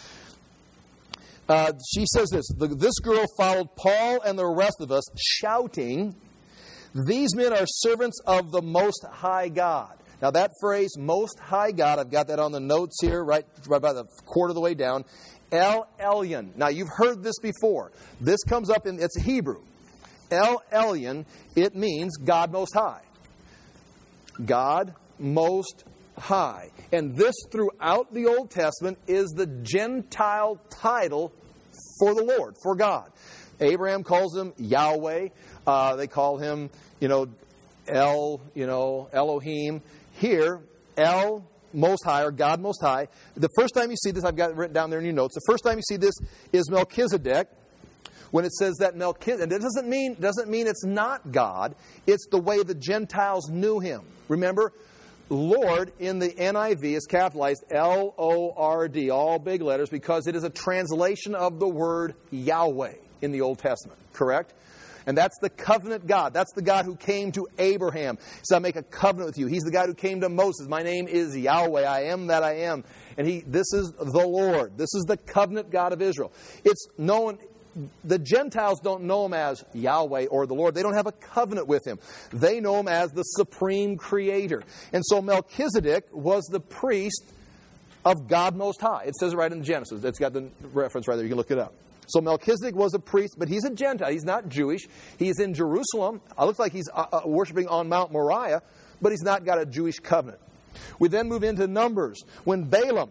She says this, this girl followed Paul and the rest of us, shouting, "These men are servants of the Most High God." Now that phrase, Most High God, I've got that on the notes here, right by the quarter of the way down. El Elyon. Now you've heard this before. This comes up in, it's Hebrew. El Elyon, it means God Most High. God Most High. And this throughout the Old Testament is the Gentile title for the Lord, for God. Abraham calls him Yahweh. They call him, Elohim. Here, El Most High, or God Most High. The first time you see this, I've got it written down there in your notes. The first time you see this is Melchizedek. When it says that Melchizedek, and it doesn't mean it's not God. It's the way the Gentiles knew him. Remember, Lord in the NIV is capitalized L-O-R-D, all big letters, because it is a translation of the word Yahweh in the Old Testament. Correct? And that's the covenant God. That's the God who came to Abraham. He said, "I make a covenant with you." He's the God who came to Moses. "My name is Yahweh. I am that I am." And this is the Lord. This is the covenant God of Israel. It's known. The Gentiles don't know him as Yahweh or the Lord. They don't have a covenant with him. They know him as the supreme creator. And so Melchizedek was the priest of God Most High. It says it right in Genesis. It's got the reference right there. You can look it up. So Melchizedek was a priest, but he's a Gentile. He's not Jewish. He's in Jerusalem. It looks like he's worshiping on Mount Moriah, but he's not got a Jewish covenant. We then move into Numbers. When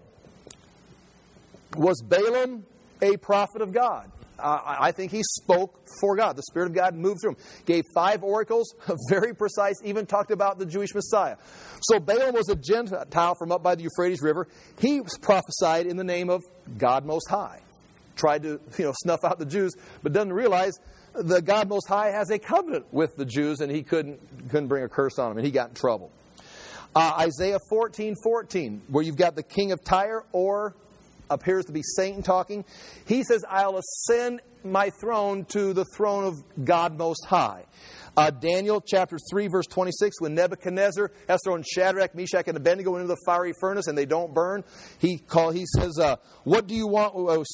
was Balaam a prophet of God? I think he spoke for God. The Spirit of God moved through him. Gave 5 oracles, very precise, even talked about the Jewish Messiah. So Balaam was a Gentile from up by the Euphrates River. He prophesied in the name of God Most High. Tried to snuff out the Jews, but doesn't realize the God Most High has a covenant with the Jews, and he couldn't bring a curse on them, and he got in trouble. Isaiah 14:14, where you've got the king of Tyre, or appears to be Satan talking. He says, "I'll ascend my throne to the throne of God Most High." Daniel chapter 3, verse 26, when Nebuchadnezzar has thrown Shadrach, Meshach, and Abednego into the fiery furnace and they don't burn, he says, "What do you want?"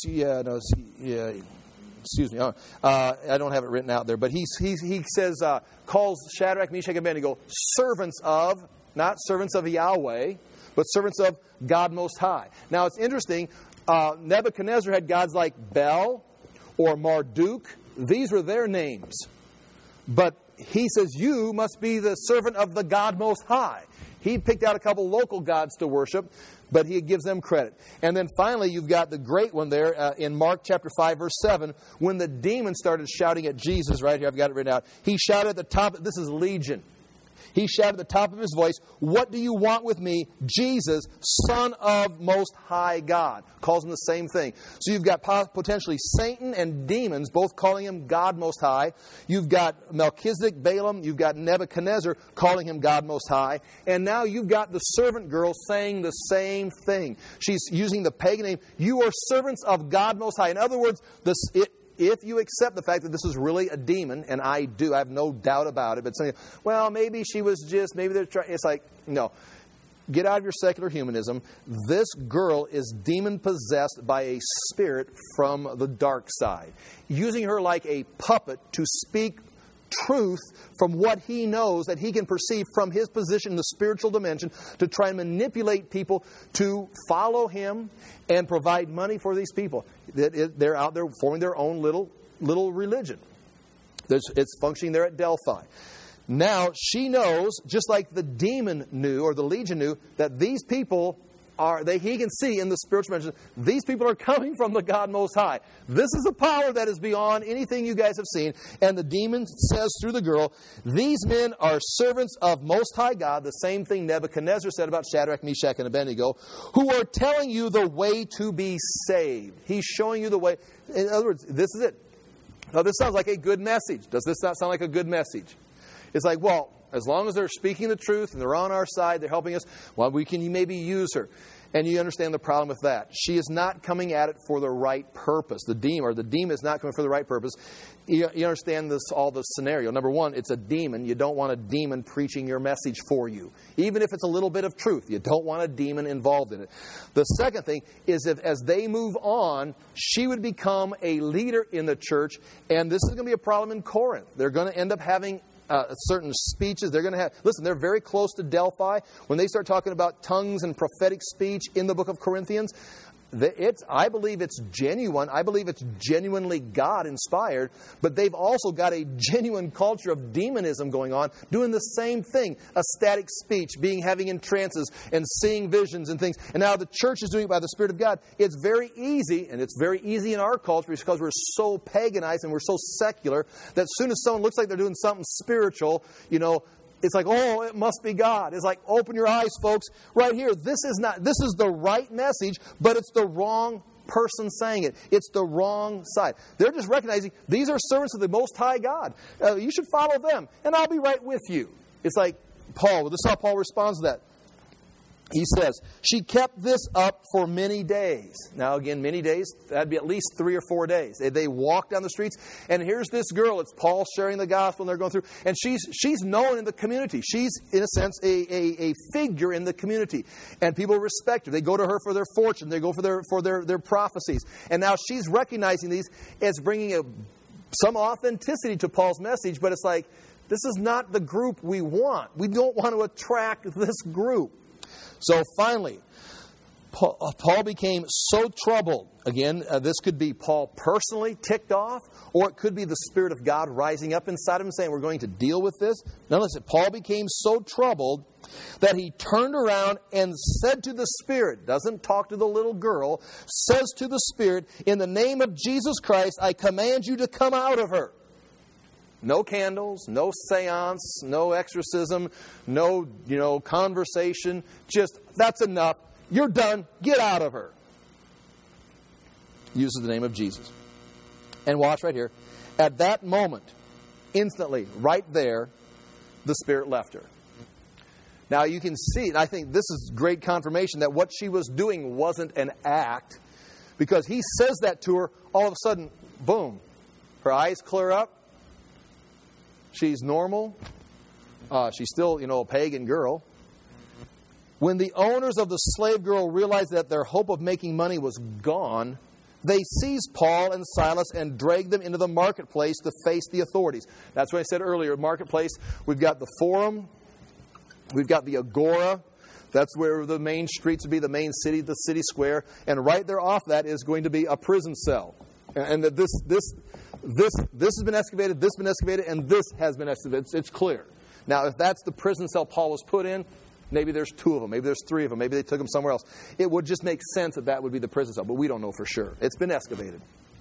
Excuse me. I don't have it written out there, but he says, calls Shadrach, Meshach, and Abednego servants of, not servants of Yahweh, but servants of God Most High. Now it's interesting. Nebuchadnezzar had gods like Bel or Marduk. These were their names. But he says, "You must be the servant of the God Most High." He picked out a couple local gods to worship, but he gives them credit. And then finally, you've got the great one there in Mark chapter 5, verse 7, when the demon started shouting at Jesus. Right here, I've got it written out. He shouted at the top. This is Legion. He shouted at the top of his voice, "What do you want with me, Jesus, Son of Most High God?" Calls him the same thing. So you've got potentially Satan and demons both calling him God Most High. You've got Melchizedek, Balaam. You've got Nebuchadnezzar calling him God Most High. And now you've got the servant girl saying the same thing. She's using the pagan name. "You are servants of God Most High." In other words, if you accept the fact that this is really a demon, and I do, I have no doubt about it, but saying, well, maybe she was maybe they're trying, it's like, no. Get out of your secular humanism. This girl is demon-possessed by a spirit from the dark side, using her like a puppet to speak truth from what he knows that he can perceive from his position in the spiritual dimension, to try and manipulate people to follow him and provide money for these people. They're out there forming their own little religion. It's functioning there at Delphi. Now she knows, just like the demon knew, or the legion knew, that these people he can see in the spiritual dimension, these people are coming from the God Most High. This is a power that is beyond anything you guys have seen. And the demon says through the girl, "These men are servants of Most High God," the same thing Nebuchadnezzar said about Shadrach, Meshach, and Abednego, "who are telling you the way to be saved." He's showing you the way. In other words, this is it. Now, this sounds like a good message. Does this not sound like a good message? It's like, well, as long as they're speaking the truth and they're on our side, they're helping us, well, we can maybe use her. And you understand the problem with that. She is not coming at it for the right purpose. The demon is not coming for the right purpose. You understand all the scenario. Number one, it's a demon. You don't want a demon preaching your message for you. Even if it's a little bit of truth, you don't want a demon involved in it. The second thing is if as they move on, she would become a leader in the church. And this is going to be a problem in Corinth. They're going to end up having certain speeches. They're going to have, listen, they're very close to Delphi. When they start talking about tongues and prophetic speech in the book of Corinthians, I believe it's genuine. I believe it's genuinely God-inspired. But they've also got a genuine culture of demonism going on, doing the same thing. Ecstatic speech, having in trances and seeing visions and things. And now the church is doing it by the Spirit of God. It's very easy, and it's very easy in our culture because we're so paganized and we're so secular that as soon as someone looks like they're doing something spiritual, it's like, oh, it must be God. It's like, open your eyes, folks. Right here, this is the right message, but it's the wrong person saying it. It's the wrong side. They're just recognizing these are servants of the Most High God. You should follow them, and I'll be right with you. It's like Paul. This is how Paul responds to that. He says, she kept this up for many days. Now, again, many days, that'd be at least 3 or 4 days. They walk down the streets, and here's this girl. It's Paul sharing the gospel, and they're going through. And she's known in the community. She's, in a sense, a figure in the community. And people respect her. They go to her for their fortune. They go for their prophecies. And now she's recognizing these as bringing some authenticity to Paul's message, but it's like, this is not the group we want. We don't want to attract this group. So finally, Paul became so troubled. Again, this could be Paul personally ticked off, or it could be the Spirit of God rising up inside him saying, we're going to deal with this. Notice that Paul became so troubled that he turned around and said to the Spirit, doesn't talk to the little girl, says to the Spirit, in the name of Jesus Christ, I command you to come out of her. No candles, no seance, no exorcism, no, conversation. Just, that's enough. You're done. Get out of her. Uses the name of Jesus. And watch right here. At that moment, instantly, right there, the Spirit left her. Now you can see, and I think this is great confirmation that what she was doing wasn't an act, because he says that to her, all of a sudden, boom, her eyes clear up. She's normal. She's still, a pagan girl. When the owners of the slave girl realized that their hope of making money was gone, they seized Paul and Silas and dragged them into the marketplace to face the authorities. That's what I said earlier. Marketplace, we've got the Forum. We've got the Agora. That's where the main streets would be, the main city, the city square. And right there off that is going to be a prison cell. And this has been excavated, this has been excavated, and this has been excavated. It's clear. Now, if that's the prison cell Paul was put in, maybe there's 2 of them, maybe there's 3 of them, maybe they took them somewhere else. It would just make sense that would be the prison cell, but we don't know for sure. It's been excavated.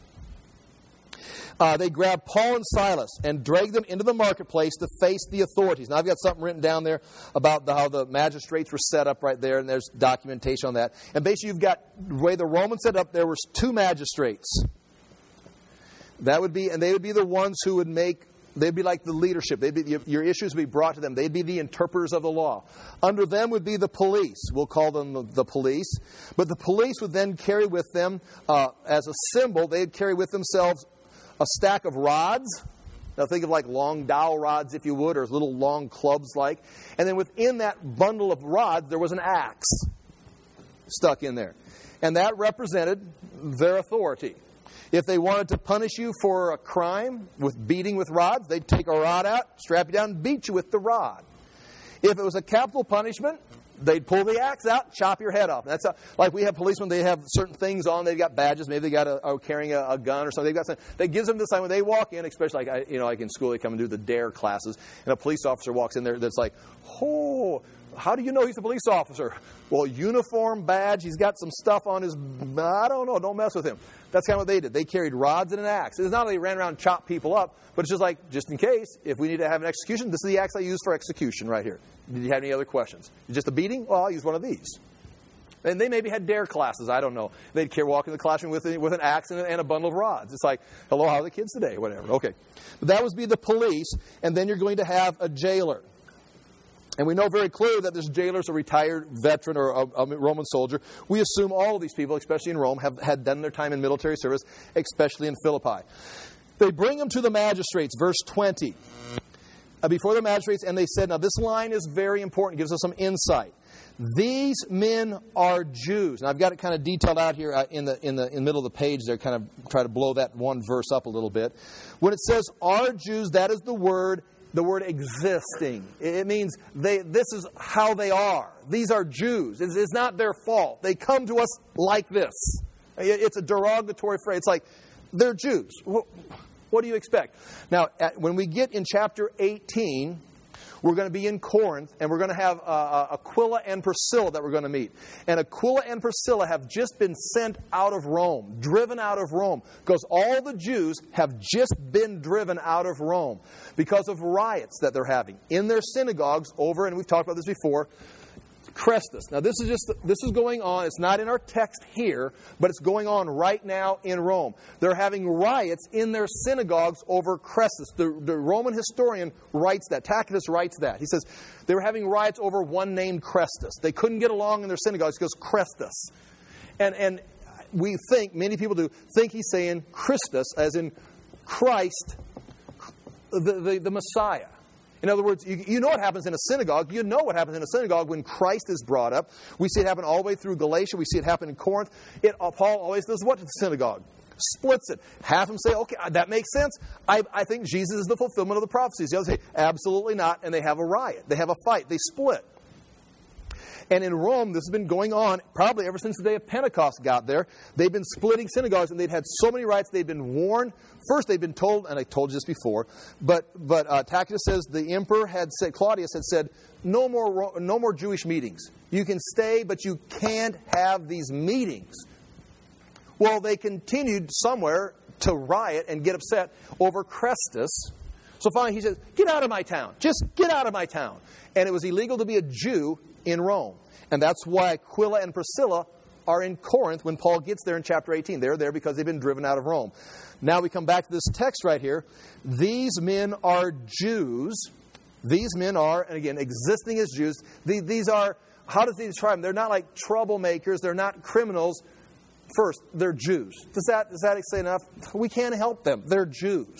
They grabbed Paul and Silas and dragged them into the marketplace to face the authorities. Now, I've got something written down there about how the magistrates were set up right there, and there's documentation on that. And basically, you've got the way the Romans set up, there were 2 magistrates. That would be, and they would be the ones who would they'd be like the leadership. Your issues would be brought to them. They'd be the interpreters of the law. Under them would be the police. We'll call them the police. But the police would then carry with them, as a symbol, they'd carry with themselves a stack of rods. Now think of like long dowel rods, if you would, or little long clubs like. And then within that bundle of rods, there was an axe stuck in there. And that represented their authority. If they wanted to punish you for a crime with beating with rods, they'd take a rod out, strap you down, and beat you with the rod. If it was a capital punishment, they'd pull the axe out, chop your head off. That's like we have policemen, they have certain things on. They've got badges. Maybe they got carrying a gun or something. They've got something that gives them the sign when they walk in, especially like in school, they come and do the DARE classes, and a police officer walks in there that's like, oh, how do you know he's a police officer? Well, uniform, badge, he's got some stuff on his, I don't know, don't mess with him. That's kind of what they did. They carried rods and an axe. It's not that they ran around and chopped people up, but it's just like, just in case, if we need to have an execution, this is the axe I use for execution right here. Did you have any other questions? Just a beating? Well, I'll use one of these. And they maybe had DARE classes, I don't know. They'd walk in the classroom with an axe and a bundle of rods. It's like, hello, how are the kids today? Whatever. Okay. But that would be the police, and then you're going to have a jailer. And we know very clearly that this jailer is a retired veteran or a Roman soldier. We assume all of these people, especially in Rome, had done their time in military service, especially in Philippi. They bring him to the magistrates, verse 20. Before the magistrates, and they said, now this line is very important, gives us some insight. These men are Jews. And I've got it kind of detailed out here in the middle of the page there, kind of try to blow that one verse up a little bit. When it says are Jews, that is the word existing. It means this is how they are. These are Jews. It's not their fault. They come to us like this. It's a derogatory phrase. It's like, they're Jews. What do you expect? Now, when we get in chapter 18, we're going to be in Corinth, and we're going to have Aquila and Priscilla that we're going to meet. And Aquila and Priscilla have just been sent out of Rome, driven out of Rome, because all the Jews have just been driven out of Rome because of riots that they're having in their synagogues over, and we've talked about this before, Crestus. Now, this is going on. It's not in our text here, but it's going on right now in Rome. They're having riots in their synagogues over Crestus. The Roman historian writes that. Tacitus writes that. He says they were having riots over one named Crestus. They couldn't get along in their synagogues because Crestus. And we think, many people do, think he's saying Christus, as in Christ, the Messiah. In other words, you know what happens in a synagogue. You know what happens in a synagogue when Christ is brought up. We see it happen all the way through Galatia. We see it happen in Corinth. Paul always does what to the synagogue? Splits it. Half them say, okay, that makes sense. I think Jesus is the fulfillment of the prophecies. The others say, absolutely not. And they have a riot. They have a fight. They split. And in Rome, this has been going on probably ever since the day of Pentecost got there. They've been splitting synagogues, and they'd had so many riots. They'd been warned. First, they'd been told, and I told you this before, but Tacitus says the emperor had said, Claudius had said, no more Jewish meetings. You can stay, but you can't have these meetings. Well, they continued somewhere to riot and get upset over Crestus. So finally, he says, get out of my town. Just get out of my town. And it was illegal to be a Jew in Rome. And that's why Aquila and Priscilla are in Corinth when Paul gets there in chapter 18. They're there because they've been driven out of Rome. Now we come back to this text right here. These men are Jews. These men are, and again, existing as Jews. These are, how does he describe them? They're not like troublemakers. They're not criminals. First, they're Jews. Does that say enough? We can't help them. They're Jews.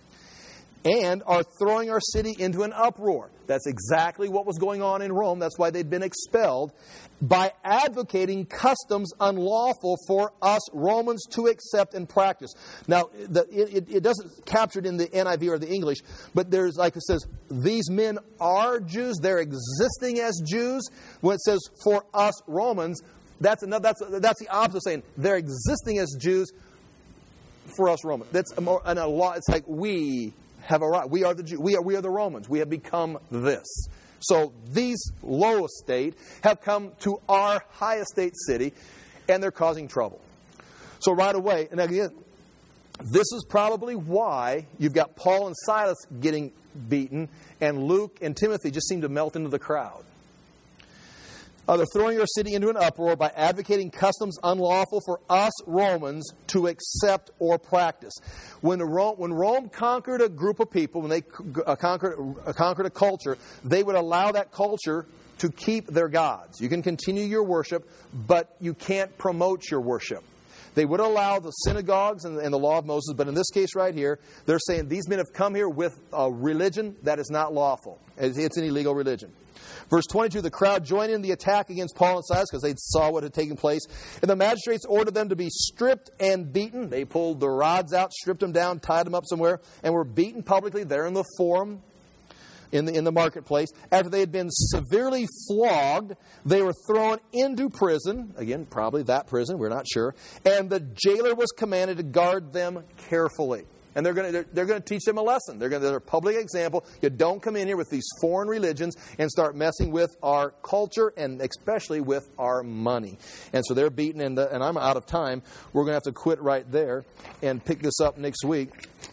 And are throwing our city into an uproar. That's exactly what was going on in Rome. That's why they'd been expelled. By advocating customs unlawful for us Romans to accept and practice. Now, it doesn't capture it in the NIV or the English, but there's, like it says, these men are Jews. They're existing as Jews. When it says for us Romans, that's the opposite of saying they're existing as Jews for us Romans. That's a law. It's like we have a right. We are the Jews. We are the Romans. We have become this. So these low estate have come to our high estate city, and they're causing trouble. So right away, and again, this is probably why you've got Paul and Silas getting beaten, and Luke and Timothy just seem to melt into the crowd. They're throwing our city into an uproar by advocating customs unlawful for us Romans to accept or practice. When Rome conquered a group of people, when they conquered a culture, they would allow that culture to keep their gods. You can continue your worship, but you can't promote your worship. They would allow the synagogues and the law of Moses, but in this case right here, they're saying these men have come here with a religion that is not lawful. It's an illegal religion. Verse 22, the crowd joined in the attack against Paul and Silas because they saw what had taken place. And the magistrates ordered them to be stripped and beaten. They pulled the rods out, stripped them down, tied them up somewhere, and were beaten publicly there in the forum, in the marketplace. After they had been severely flogged, they were thrown into prison. Again, probably that prison, we're not sure. And the jailer was commanded to guard them carefully. And they're going to teach them a lesson. They're a public example. You don't come in here with these foreign religions and start messing with our culture and especially with our money. And so they're beaten, and I'm out of time. We're going to have to quit right there and pick this up next week.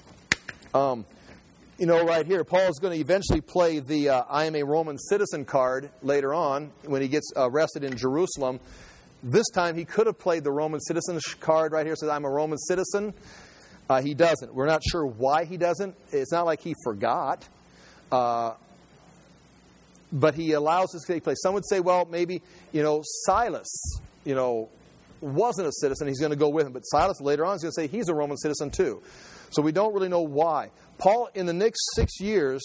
Right here, Paul is going to eventually play the I am a Roman citizen card later on when he gets arrested in Jerusalem. This time he could have played the Roman citizen card right here. It says, I'm a Roman citizen. He doesn't. We're not sure why he doesn't. It's not like he forgot. but he allows this to take place. Some would say, well, maybe, Silas, wasn't a citizen. He's going to go with him. But Silas later on is going to say he's a Roman citizen too. So we don't really know why. Paul, in the next 6 years,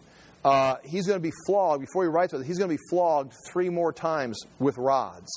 he's going to be flogged. Before he writes about it, he's going to be flogged 3 more times with rods.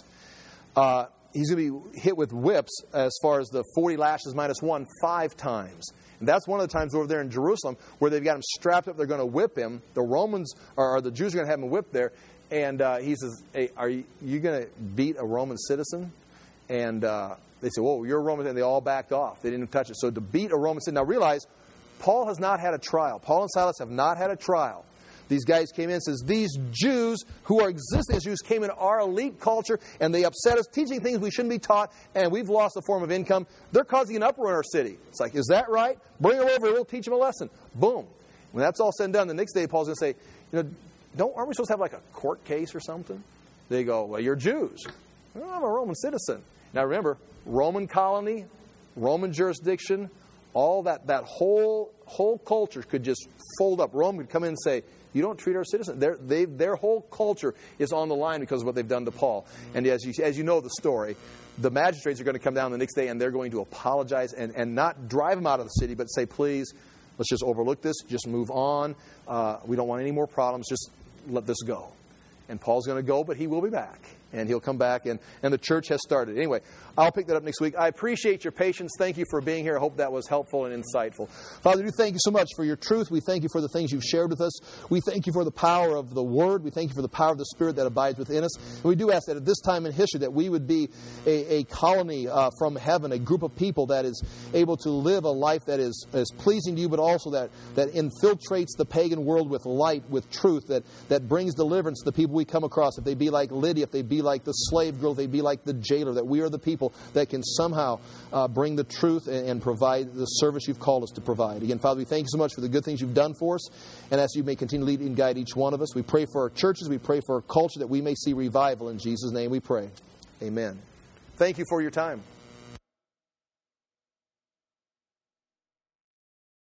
He's going to be hit with whips as far as the 40 lashes minus 1, 5 times. And that's one of the times over there in Jerusalem where they've got him strapped up. They're going to whip him. The Romans, or the Jews are going to have him whipped there. And he says, hey, are you going to beat a Roman citizen? And they say, whoa, you're a Roman. And they all backed off. They didn't touch it. So to beat a Roman citizen. Now realize, Paul has not had a trial. Paul and Silas have not had a trial. These guys came in and says, these Jews who are existing as Jews came in our elite culture and they upset us, teaching things we shouldn't be taught, and we've lost a form of income. They're causing an uproar in our city. It's like, is that right? Bring them over, we'll teach them a lesson. Boom. When that's all said and done, the next day Paul's going to say, aren't we supposed to have like a court case or something? They go, well, you're Jews. Well, I'm a Roman citizen. Now remember, Roman colony, Roman jurisdiction, all that whole culture could just fold up. Rome could come in and say, you don't treat our citizens. Their whole culture is on the line because of what they've done to Paul. And as you know the story, the magistrates are going to come down the next day and they're going to apologize and not drive him out of the city, but say, please, let's just overlook this, just move on. We don't want any more problems. Just let this go. And Paul's going to go, but he will be back. And he'll come back, and the church has started. Anyway, I'll pick that up next week. I appreciate your patience. Thank you for being here. I hope that was helpful and insightful. Father, we thank you so much for your truth. We thank you for the things you've shared with us. We thank you for the power of the Word. We thank you for the power of the Spirit that abides within us. And we do ask that at this time in history that we would be a colony from heaven, a group of people that is able to live a life that is pleasing to you, but also that infiltrates the pagan world with light, with truth, that brings deliverance to the people we come across. If they be like Lydia, if they be like the slave girl, if they be like the jailer, that we are the people that can somehow bring the truth and provide the service you've called us to provide. Again, Father, we thank you so much for the good things you've done for us, and as you may continue to lead and guide each one of us. We pray for our churches, we pray for our culture, that we may see revival. In Jesus' name we pray. Amen. Thank you for your time.